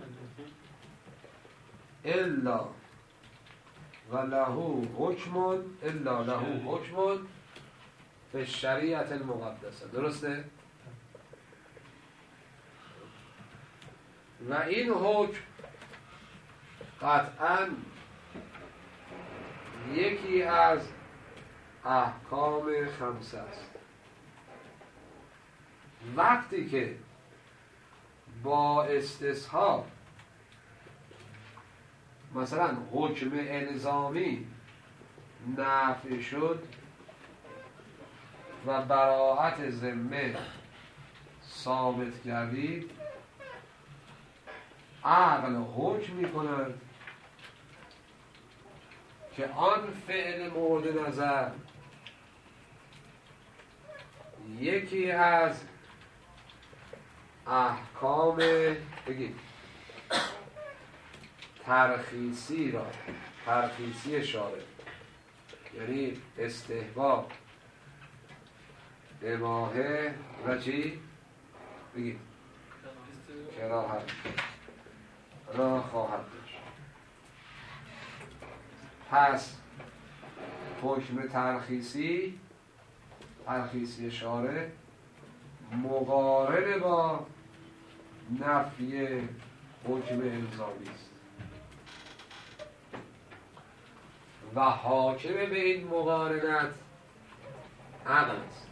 الا و له حکم الا له حکم به شریعت المقدسه. درسته؟ و این حکم قطعاً یکی از احکام خمسه است. وقتی که با استصحاب مثلا حکم الزامی نافع شد و براءت ذمه ثابت گردید، عقل حکم می کند که آن فعل مورد نظر یکی از احکام بگید ترخیصی را، ترخیصی شارع یعنی استحباب، اباحه و چی؟ بگید کراهت را خواهد داشت. پس حکم ترخیصی شارع مقارن با نفی حکم الزامی است و حاکم به این مقارنت عقل است.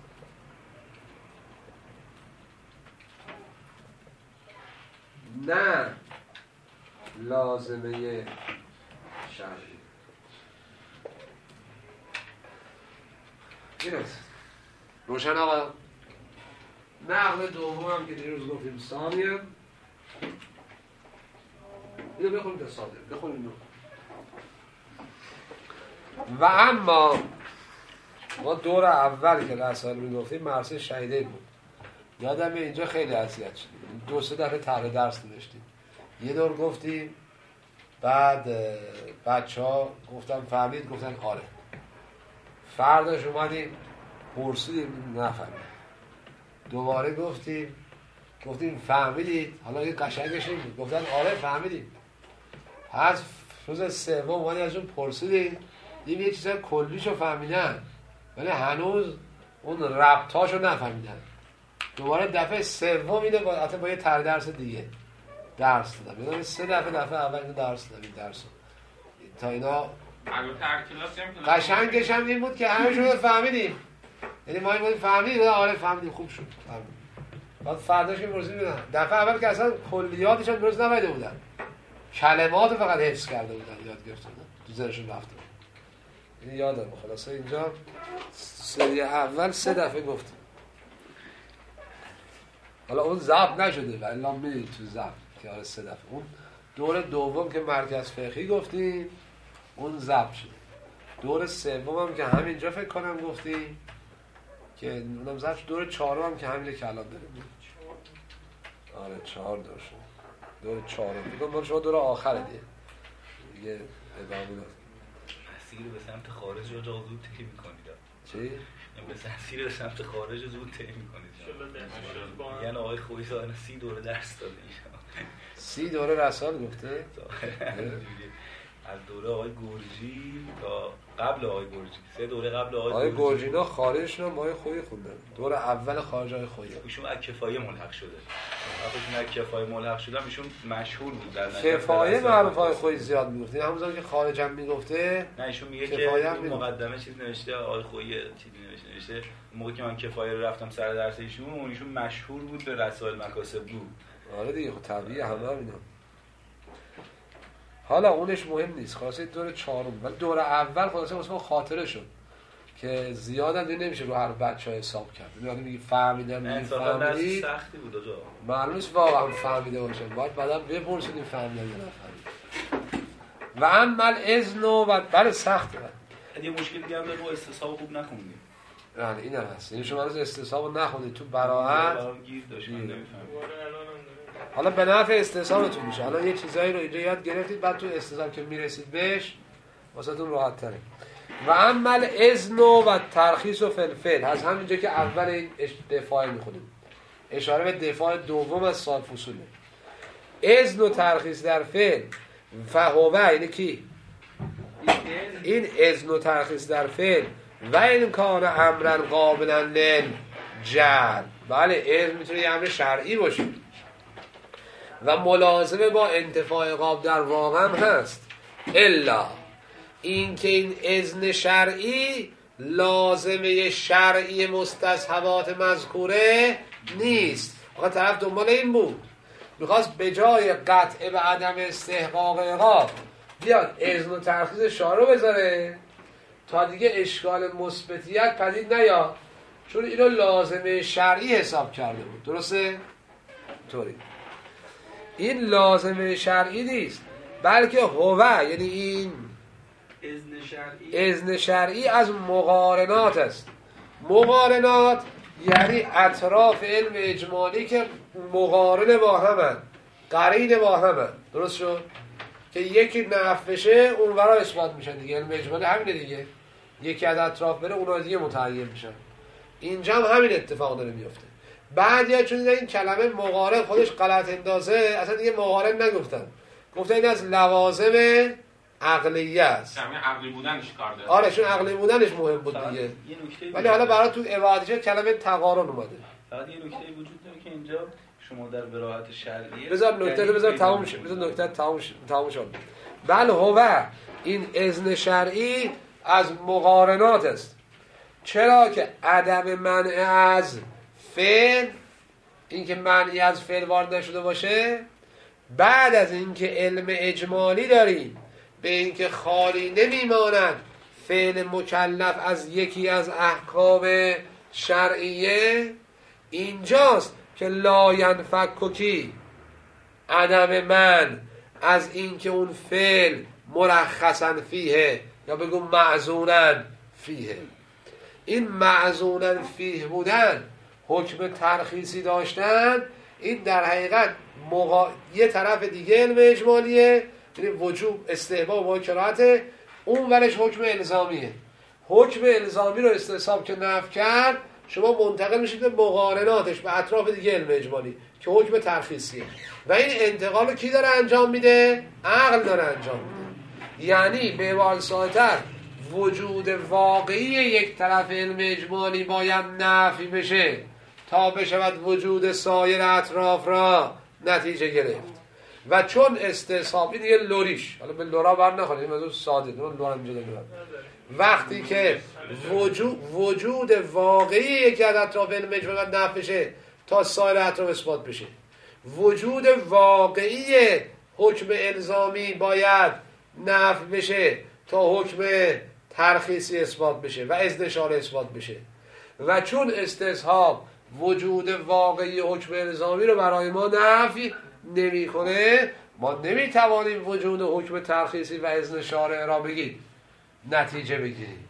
نه لازمه شرعی. این است. روشن آقا؟ نقل دوم هم که دیروز گفتیم ثانیه، اینو بخونیم تا ساده بخونیم. و اما ما دور اول که رسائل میگفتیم مرسه شهیده بود، یادم اینجا خیلی اذیت شدیم، 2-3 دفعه طرح درس نوشتیم، یه دور گفتیم بعد بچه ها گفتن فهمید، گفتن آره، فرداش اومدیم پرسیدیم نفهمید، دوباره گفتیم فهمیدید؟ حالا یه قشنگش این بود، گفتن آره فهمیدیم. از روز سوم اومدیم ازشون پرسیدیم، دیدیم یه چیزای کلیشو فهمیدن ولی هنوز اون ربطاشو نفهمیدن. دوباره دفعه سوم اینه با یه طرح درس دیگه درس دادم، یعنی 3 دفعه اول اینو درس دادیم درسو تا اینا قشنگش هم این بود که همه شو فهمیدیم، یعنی ما این فهمیدیم آره فهمیدیم خوب شد فهمیدیم. بعد فرداش که می‌رسیم دفعه اول که اصلا کلیاتش هم درست نفهمیده بودن، کلماتو فقط حفظ کرده بودن، یاد گرفته بودن، تو ذهنشون رفته بود. این یادم خلاصه اینجا سری اول 3 دفعه گفتیم. حالا اون ضبط نشده و الا میدید تو ضبط که آره 3 دفعه. اون دور دوم که مرکز فقهی گفتیم اون ضبط شد. دور سوم هم که همینجا فکر کنم گفتیم که اونم ضبط شد. دور چهارم هم که همینه که الان داریم. آره 4 دور شد. دور چهارم میگم شما دور آخره دیگه ادامه داد. مسیر به سمت خارج رو زود طی می‌کنید. چی؟ به مسیر به سمت خارج زود طی می‌کنید. یعنی آقای خویی سال 30 دوره درس داده. 30 دوره رسال گفته؟ از دوره آقای گرجی تا قبل آقای گرجی، 3 دوره قبل آقای گرجی نا خارجشون هم آقای خویی خوندن. دور اول خارج آقای خویی. ایشون از کفایه ملحق شده. وقتی از کفایه ملحق شدن ایشون مشهور بود در کفایه معروف آقای خویی زیاد میگفت. همونطور که خارج هم میگفته. نه ایشون میگه که مقدمه چیز نوشته آقای خویی چیزی نوشته. موقعی که من کفایه رو رفتم سر درس ایشون مشهور بود به رسائل مکاسب بود. آره دیگه خب طبیعیه همه اینا. حالا اونش مهم نیست، خلاصه دور چهارم ولی دور اول خلاصه واسه خاطره شد که زیاد هم نمیشه رو هر بچه‌ها حساب کرد. یعنی میگه فهمیدم فهمیدید سختی بود آجا. معلومه واقعا فهمیده باشه. باید بعداً بپرسیدیم فهمیدن یا نفهمید. و عمل اذن و بله سخته. یه مشکل دیگه هم داره، ما استصحاب خوب نخوندیم. یعنی اینم هست. یعنی شما از استصحاب نخوندید تو براءت گیر داشت من نمیفهمم. حالا به نفع استصحابتون میشه. حالا یه چیزایی رو اینجا یاد گرفتید بعد تو استصحاب که میرسید بهش واسهتون راحت تره. و عمل اذن و ترخیص و فلفل از همینجا که اول این دفاع میخونیم اشاره به دفاع دوم از صاحب فصوله. اذن و ترخیص در فعل فهو یعنی کی؟ این اذن و ترخیص در فعل و این کان امرا قابلا للجر. بله اذن میتونه یه امر شرعی باشه و ملازمه با انتفاع قاب در واقع هم هست، الا این که این اذن شرعی لازمه شرعی مستصحبات مذکوره نیست. آقا طرف دنبال این بود، میخواست به جای قطع به عدم استحقاق عقاب بیاد اذن و ترخیص شارع بذاره تا دیگه اشکال مثبتیت پدید نیاد، چون اینو لازمه شرعی حساب کرده بود. درسته؟ طوری این لازمه شرعی نیست، بلکه هو یعنی این اذن شرعی از مقارنات است. مقارنات یعنی اطراف علم اجمالی که مقارن با همن، قرین با همن. درست شد؟ که یکی نفی بشه اون ورا اثبات میشن دیگه. علم اجمالی همینه دیگه، یکی از اطراف بره اونها دیگه متعین میشن. اینجا هم همین اتفاق داره میفته. بعضیا چون این کلمه مقارن خودش غلط اندازه، اصلا دیگه مقارن نگفتن، گفتن این از لوازم عقلیه است. عقلی بودنش کار داره. آره چون عقلی بودنش مهم بود دیگه. ولی حالا برای تو عبادیه کلمه تقارن اومده. فقط یه نکته وجود داره که اینجا شما در براءت شرعیه بذار نکته رو بذار تموم شه. بذار نکته تموم شد. بله هو این اذن شرعی از مقارنات است. چرا که عدم منع از فعل، اینکه منعی از فعل وارد نشده باشه، بعد از اینکه علم اجمالی داریم به اینکه خالی نمیماند فعل مکلف از یکی از احکام شرعیه، اینجاست که لا ینفک کی عدم من از اینکه اون فعل مرخصا فیه یا بگو معزونا فیه. این معزونا فیه بودن، حکم ترخیصی داشتن، این در حقیقت یه طرف دیگه علم اجمالیه، یعنی وجوب استحباب و کراهت، اون ورش حکم الزامیه. حکم الزامی رو استصحاب که نفی کرد، شما منتقل میشید به مقارناتش به اطراف دیگه علم اجمالی که حکم ترخیصیه. و این انتقال رو کی داره انجام میده؟ عقل داره انجام میده. یعنی به عبارت ساده‌تر وجود واقعی یک طرف علم اجمالی باید نفی بشه تا بشود وجود سایر اطراف را نتیجه گرفت. و چون استصحاب این دیگه لوریش، حالا به لورا بر نخورید، این موضوع ساده دارم لورا اینجا دارم. وقتی که وجود واقعی یکی از اطراف علم اجمالی نفی بشه تا سایر اطراف اثبات بشه، وجود واقعی حکم الزامی باید نفی بشه تا حکم ترخیصی اثبات بشه و اذن شارع اثبات بشه. و چون استصحاب وجود واقعی حکم الزامی رو برای ما نفی نمی‌کنه، ما نمیتوانیم وجود حکم ترخیصی و اذن شارع را بگیم نتیجه بگیریم.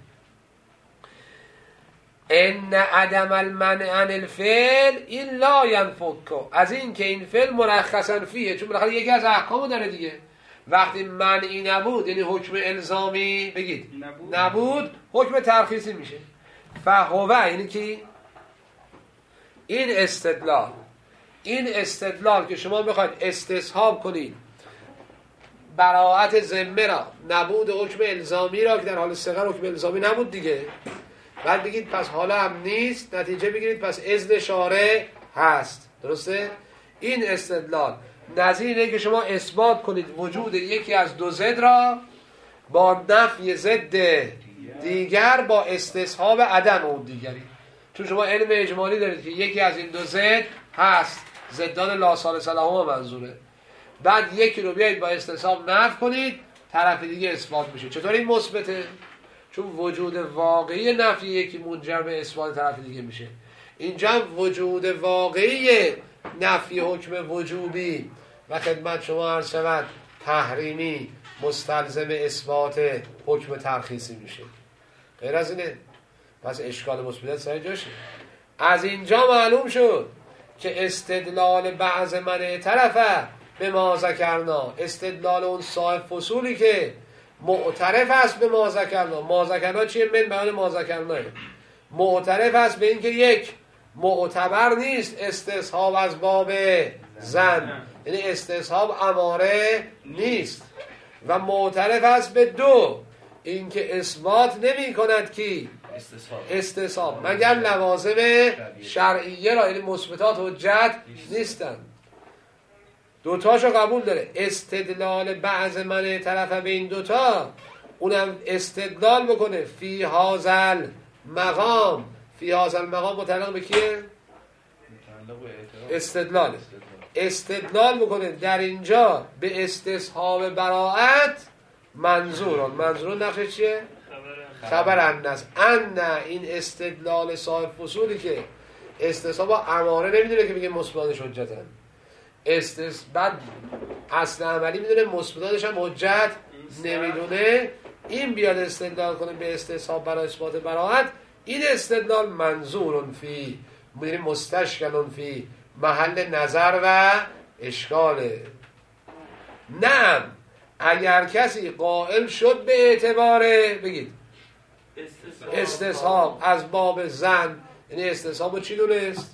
ان عدم المنع عن الفعل این لا ینفک، از این که این فعل مرخصا فیه، چون بالاخره یکی از احکامو داره دیگه. وقتی منعی نبود یعنی حکم الزامی بگید نبود، حکم ترخیصی میشه. فهو یعنی که این استدلال که شما بخواید استصحاب کنید براءت ذمه را، نبود حکم الزامی را که در حال صغر حکم الزامی نبود دیگه، بعد بگید پس حالا هم نیست، نتیجه بگیرید پس اذن شارع هست. درسته؟ این استدلال نظیره که شما اثبات کنید وجود یکی از دو ضد را با نفی ضد دیگر با استصحاب عدم اون دیگری. چون شما علم اجمالی دارید که یکی از این دو ضد هست، ضدان لا ثالث لهما منظوره، بعد یکی رو بیایید با استصحاب نفی کنید، طرف دیگه اثبات میشه. چطور این مثبته؟ چون وجود واقعی نفی یکی منجر به اثبات طرف دیگه میشه. اینجا وجود واقعی نفی حکم وجوبی و خدمت شما عرض شود تحریمی مستلزم اثبات حکم ترخیصی میشه. غیر از اینه؟ پس اشکال مثبت سر جاشه. از اینجا معلوم شد که استدلال بعض من طرفه به ما ذکرنا، استدلال اون صاحب فصولی که معترف است به ما ذکرنا. ما ذکرنا چیه؟ من بیان ما ذکرنا معترف است به اینکه یک معتبر نیست استصحاب از باب زن، یعنی استصحاب اماره نیست و معترف است به دو، اینکه اثبات نمی کند کی استصحاب مگر لوازم شرعیه را، یعنی مثبتات حجت نیستن. دوتاشو قبول داره. استدلال بعض من طرف به این دوتا، اونم استدلال بکنه فی هازل مقام. فی هازل مقام متعلق به کیه؟ استدلال بکنه در اینجا به استصحاب براءت منظور نقشه چیه؟ خبر انس این استدلال صاحب فصولی که استصحاب اماره نمیدونه که میگه مثبتاتش حجتن، بعد اصل عملی میدونه مثبتاتش هم حجت نمیدونه، این بیاد استدلال کنه به استصحاب برای اثبات براءت، این استدلال منظور فی، یعنی مستشکل فی محل نظر و اشکاله. نه اگر کسی قائل شد به اعتباره بگید استصحاب از باب زن، یعنی استصحاب چی دونست؟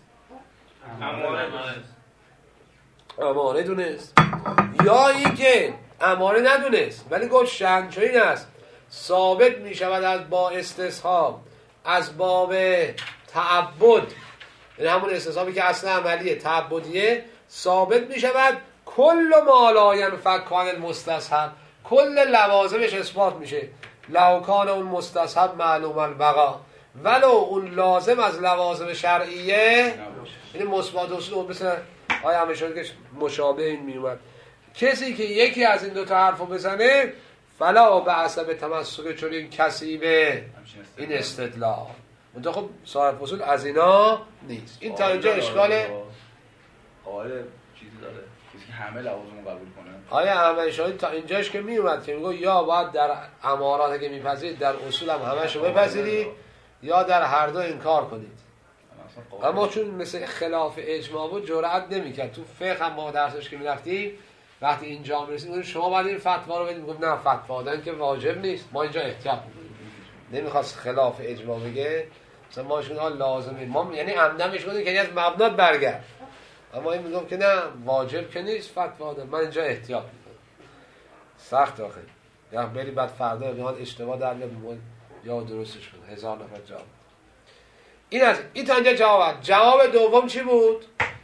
اماره دونست، یا این که اماره ندونست ولی گفت شنچوین است، ثابت می شود از با استصحاب از باب تعبد، یعنی همون استصحابی که اصل عملیه تعبدیه، ثابت می شود کل ما لا ينفك عن المستصحب، کل لوازمش اثبات میشه، لو کان اون مستصحب معلوم البقا، ولو اون لازم از لوازم شرعیه، یعنی مثبت اصول مثل آیا همیشه که مشابه این میومد، کسی که یکی از این دوتا حرفو بزنه فلا بأس به تمسک چون این کسی به این استدلال. منطقه خب صاحب فصول از اینا نیست. این تا اینجا اشکاله قائل چیزی داره کسی همه لوازم قبول کنه. آیا احمد شاهید تا اینجاش که میومد که میگه یا باید در امارات که میپذیرید در اصول هم همشو بپذیرید یا در هر دو انکار کنید. اما چون مثل خلاف اجماع بود جرأت نمیکرد. تو فقه هم ما درسش که میرفتیم وقتی اینجا میرسید شما باید این فتوا رو بدید، میگفت نه فتوا دادن که واجب نیست، ما اینجا احتیاط میکنیم. نمیخواست خلاف اجماع بگه، مثلا ما شون لازمه، ما یعنی عمدن میشونیم که از مبنات برگرد، اما این میگم که نه واجب که نیست فتوا دادن، من اینجا احتیاط میکنم. سخت آخه یا بری بعد فردا بیان اشتباه در بیاد یا درستش کنه 1000 نفر جواب. این تا اینجا جواب دوم چی بود؟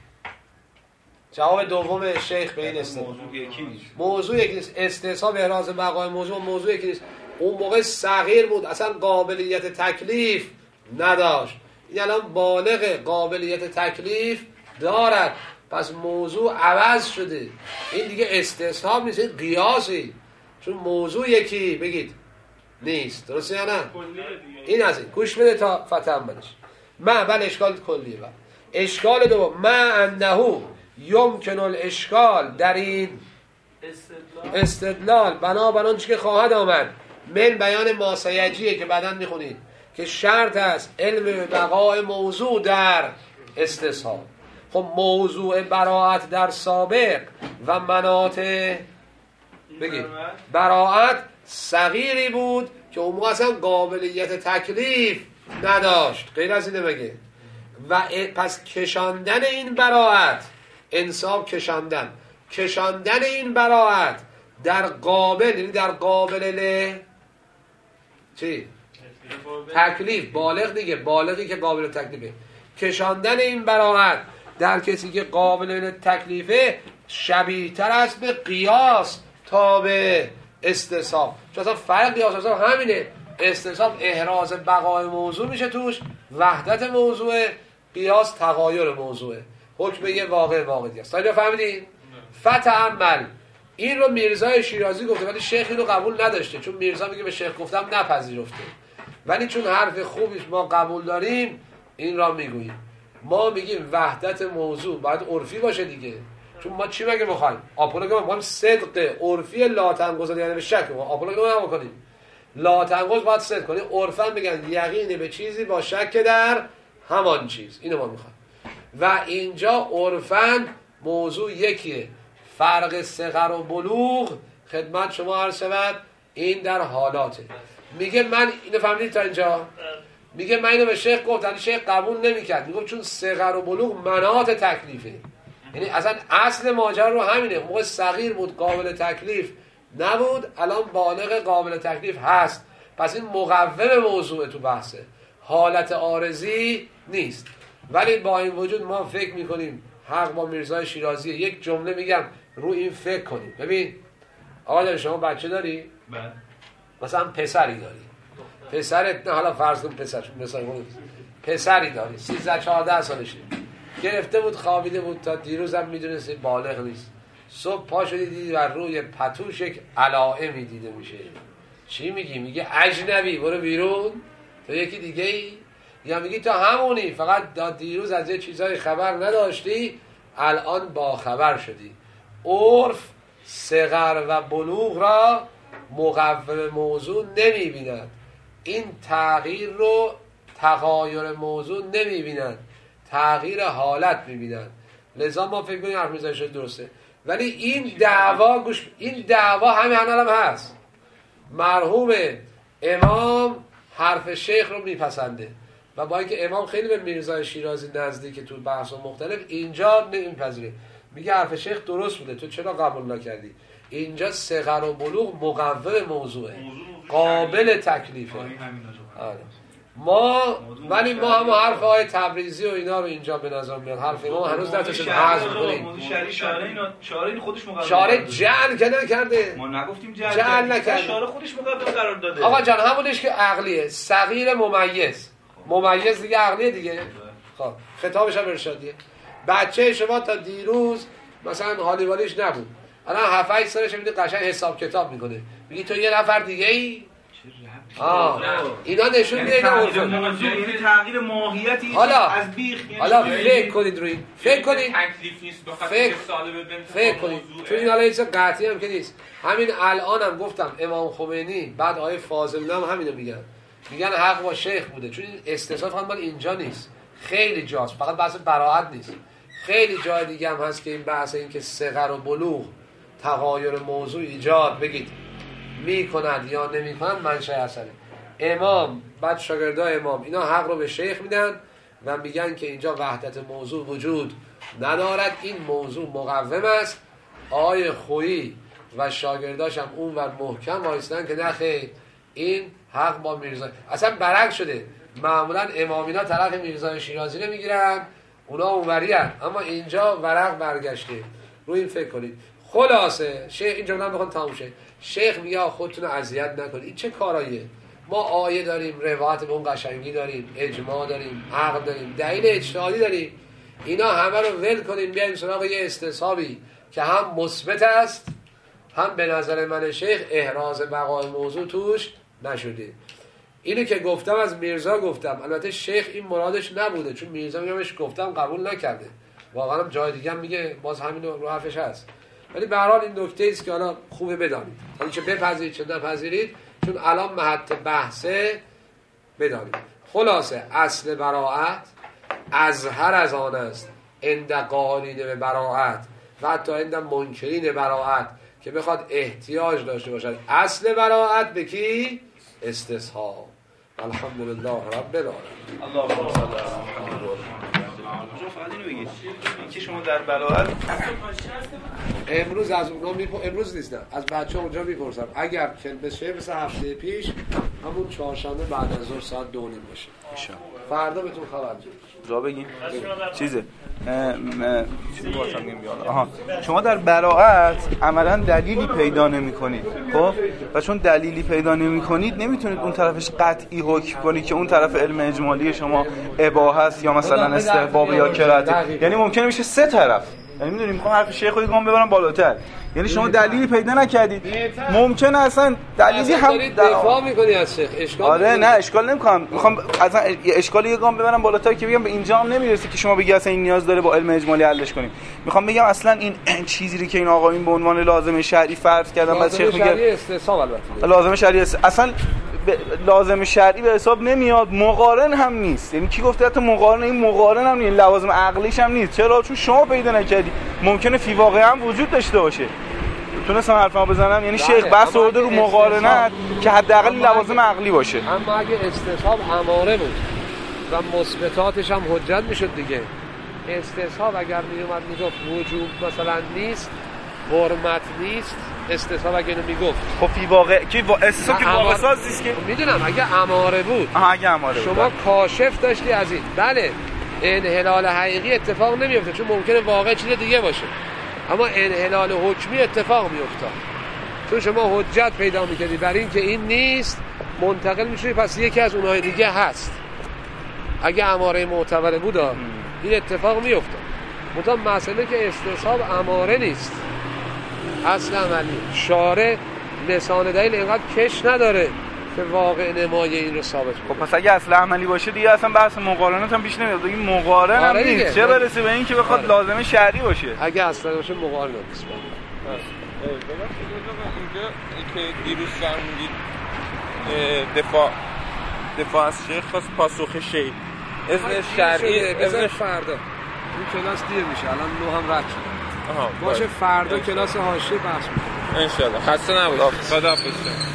جواب دوم شیخ به این استدلال موضوع یکی نیست. استصحاب احراز بقای موضوع یکی نیست. اون موقع صغیر بود، اصلا قابلیت تکلیف نداشت، این الان بالغ قابلیت تکلیف دارد، پس موضوع عوض شده. این دیگه استصحاب نیست، این قیاسی، چون موضوع یکی بگید نیست. درسته یا نه؟ این از این گوش بده تا فتح منش. بله اشکال کلیه. اشکال دوم ما انه یمکن الاشکال در این استدلال بنابر آنچه که خواهد آمد من بیان ماسیجیه که بعداً میخونید که شرط است علم بقای موضوع در استصحاب. خب موضوع براءت در سابق و مناط بگید براءت صغیری بود که اون موقع اصلا قابلیت تکلیف نداشت، غیر از اینه بگه. و پس کشاندن این براءت انصاف کشاندن این براءت در قابل، یعنی در قابل چی؟ تکلیف، بالغ دیگه، بالغی که قابل تکلیفه، کشاندن این براءت در کسی که قابل تکلیفه شبیه تر است به قیاس تا به استصحاب. چون اصلا فرق قیاس اصلا همینه، استصحاب احراز بقای موضوع میشه توش، وحدت موضوع، قیاس تغایر موضوعه، حکم یه واقعی است. تا اینجا فهمیدین؟ فتعمل این رو میرزای شیرازی گفته ولی شیخ اینو قبول نداشته، چون میرزا میگه به شیخ گفتم نپذیرفته، ولی چون حرف خوبیش ما قبول داریم این را میگوییم. ما میگیم وحدت موضوع باید عرفی باشه دیگه، چون ما چی مگه میخوایم؟ آپولو که ما صدق عرفی لا تنقض یعنی به شک، آپولو که ما نمیکنیم، لا تنقض باید صدق کنیم. عرفا میگن یقین به چیزی با شک در همان چیز، اینو ما میخوایم. و اینجا عرفا موضوع یکیه، فرق صغر و بلوغ خدمت شما عرض شود این در حالاته. میگه من اینو فهمیدید تا اینجا؟ میگه من اینو به شیخ گفتم، شیخ قبول نمیکرد، میگه چون صغر و بلوغ مناط تکلیفه، یعنی اصلا اصل ماجرا رو همینه. موقع صغیر بود قابل تکلیف نبود، الان بالغ قابل تکلیف هست. پس این مقوم موضوع تو بحثه، حالت عارضی نیست. ولی با این وجود ما فکر میکنیم حق با میرزای شیرازی. یک جمله میگم رو این فکر کنیم. ببین آقا شما بچه داری؟ بله. مثلا پسری داری، پسرت، نه حالا فرض کن پسری داری 13-14 سالشه، گرفته بود خوابیده بود تا دیروز هم میدونستی بالغ نیست. صبح پا شدی دیدی بر روی پتوش یک علائمی دیده میشه. چی میگی؟ میگه اجنبی برو بیرون. تو یکی دیگه ای؟ یا میگی تو همونی فقط دیروز از یه چیزای خبر نداشتی الان با خبر شدی. عرف صغر و بلوغ را مقوم موضوع نمیبیند، این تغییر رو تغایر موضوع نمیبینند، تغییر حالت میبینند. لذا ما فکر کنیم حرف میزنی شد درسته. ولی این دعوا این دعوا همین هم هست. مرحوم امام حرف شیخ رو میپسنده و با اینکه امام خیلی به میرزای شیرازی نزدیک تو بحث مختلف، اینجا نمیپذیره. میگه حرف شیخ درست بوده، تو چرا قبول نکردی؟ اینجا صغر و بلوغ مقوم موضوعه، قابل تکلیفه. ولی ما هم حرف های تبریزی و اینا رو اینجا به نظر میاد حرف امام هنوز نتونستیم حذف کنیم. شارع خودش مقرر شارع جعل که نکرده، ما نگفتیم جعل نکرده، شارع خودش مقرر قرار داده. آقا جان همونش که عقلیه، صغیر ممیز دیگه عقلیه دیگه. خب خطابش هم ارشادیه. بچه شما تا دیروز مثلا حالی والیش نبود، الان 7-8 سالشه میده قشنگ حساب کتاب میکنه، میگی تو یه نفر دیگه ای. اینا نشون میده یعنی تغییر ماهیتی از بیخ. حالا فکر کنید روی فکر کنید تکلیف نیست بخاطر سالب بنت. فکر کنید چون این حالا هیچ قطعی هم که نیست. همین الانم گفتم امام خمینی بعد آیه فاضل هم همینو میگن حق با شیخ بوده، چون این استثناء فقط مال اینجا نیست، خیلی جاست، فقط بحث براءت نیست، خیلی جای دیگه هم هست که این بحث این که صغر و بلوغ تغایر موضوع ایجاد بگید میکند یا نمیکند منشأ اصله. امام بعد شاگردای امام اینا حق رو به شیخ میدن و میگن که اینجا وحدت موضوع وجود ندارد، این موضوع مقوم است. آقای خویی و شاگرداش هم اون ور محکم وایستن که نخیر این حق با میرزا. اصلا برعکس شده، معمولا امامینا طرف میرزای شیرازی رو میگیرن، اونا اونوری هن. اما اینجا ورق برگشته. روی این فکر کنید. خلاصه شیخ این جمله بخون تموم شه. شیخ میگه خودتون اذیت نکنید. این چه کاراییه؟ ما آیه داریم، روایت به اون قشنگی داریم، اجماع داریم، عقل داریم، دلیل اجتهادی داریم، اینا همه رو ول کنیم بیایم سراغ یه استصحابی که هم مثبت است، هم به نظر من شیخ احراز بقای موضوع توش نشده. اینو که گفتم از میرزا گفتم، البته شیخ این مرادش نبوده، چون میرزا میگمش گفتم قبول نکرده، واقعا جای دیگه هم میگه باز همین رو حرفش هست. ولی به هر حال این نکته است که حالا خوبه بدانید، حالا چه بپذیرید چه نپذیرید، چون الان محط بحثه بدانید. خلاصه اصل براءت ازهر از آن است عند قائلین به براءت و حتی عند منکرین براءت که بخواد احتیاج داشته باشد اصل براءت به کی؟ استصحاب. الحمدلله رب العالمین. اللهم صل علی محمد و آل محمد. فقط اینو بگید که شما در براءت امروز از اونا امروز نیست، از بچه اونجا میپرسم اگر که بشه مثل هفته پیش همون چهارشنبه بعد از ظهر ساعت 2:30 باشه فردا بهتون خبر میدم. جا بگین چیزه شما در براءت عملا دلیلی پیدا نمی‌کنید. خب و چون دلیلی پیدا نمی‌کنید نمیتونید اون طرفش قطعی حکم کنید که اون طرف علم اجمالی شما اباحه است یا مثلا استحباب یا کراهت. یعنی ممکنه میشه سه طرف. یعنی میدونیم میخوام حرف شیخ رو گام ببرم بالاتر. یعنی شما دلیلی پیدا نکردید، ممکنه اصلا دلیلی هم دفاع می‌کنی از شیخ. اشکال آره نه اشکال نمی‌کنم، میخوام اصلا اشکالی یه گام ببرم بالاتر که بگم به اینجا هم نمیرسه که شما بگی اصلا این نیاز داره با علم اجمالی حلش کنیم. میخوام بگم اصلا این چیزی که این آقایون به عنوان لازم شرعی فرض کردن بعد شیخ میگه استصحاب، البته لازم شرعی اصلا لازم شرعی به حساب نمیاد، مقارن هم نیست. یعنی کی گفته حتی مقارن؟ این مقارن هم نیست، لوازم عقلیش هم نیست. چرا؟ چون شما پیدا نکردی. ممکنه فی واقع هم وجود داشته باشه. تونستم حرفمو بزنم؟ یعنی شیخ بحث آورده رو مقارنت که حداقل لوازم عقلی باشه. اما اگه استصحاب اماره بود و مثبتاتش هم حجت میشد دیگه. استصحاب اگر میومد میگفت وجوب مثلا نیست، حرمت نیست، استصحاب اگر اینو میگفت خب فی واقع کی استصحاب که واقع ساز نیست که میدونم اگه اماره بود. اگه اماره بود شما کاشف داشتی از این، بله انحلال حقیقی اتفاق نمیفته چون ممکنه واقع چیز دیگه باشه، اما انحلال حکمی اتفاق میفته چون شما حجت پیدا میکردی برای این که این نیست، منتقل میشوی پس یکی از اونهای دیگه هست. اگه اماره معتبره بود این اتفاق میفته. مثلا مسئله که استصحاب اماره نیست، اصل عملی شارع لسان دلیل اینقدر کش نداره که واقع نمای این رو ثابت کنه. خب پس اگه اصل عملی باشه دیگه اصلا بحث مقارنت هم پیش نمیاد. این مقارن هم نیست، چه برسه به این که بخواد لازمه شرعی باشه. اگه اصلا باشه مقارن نیست. اینجا که دیروز فرمودید دفاع از شیخ خواست پاسخ شیخ اذن شرعی اذن فردا این کلاس دیر میشه، الان 9 هم رد شد. باشه فردا کلاس حاشیه بحث می‌کنیم ان شاء الله. خسته نباشید. خداحافظ.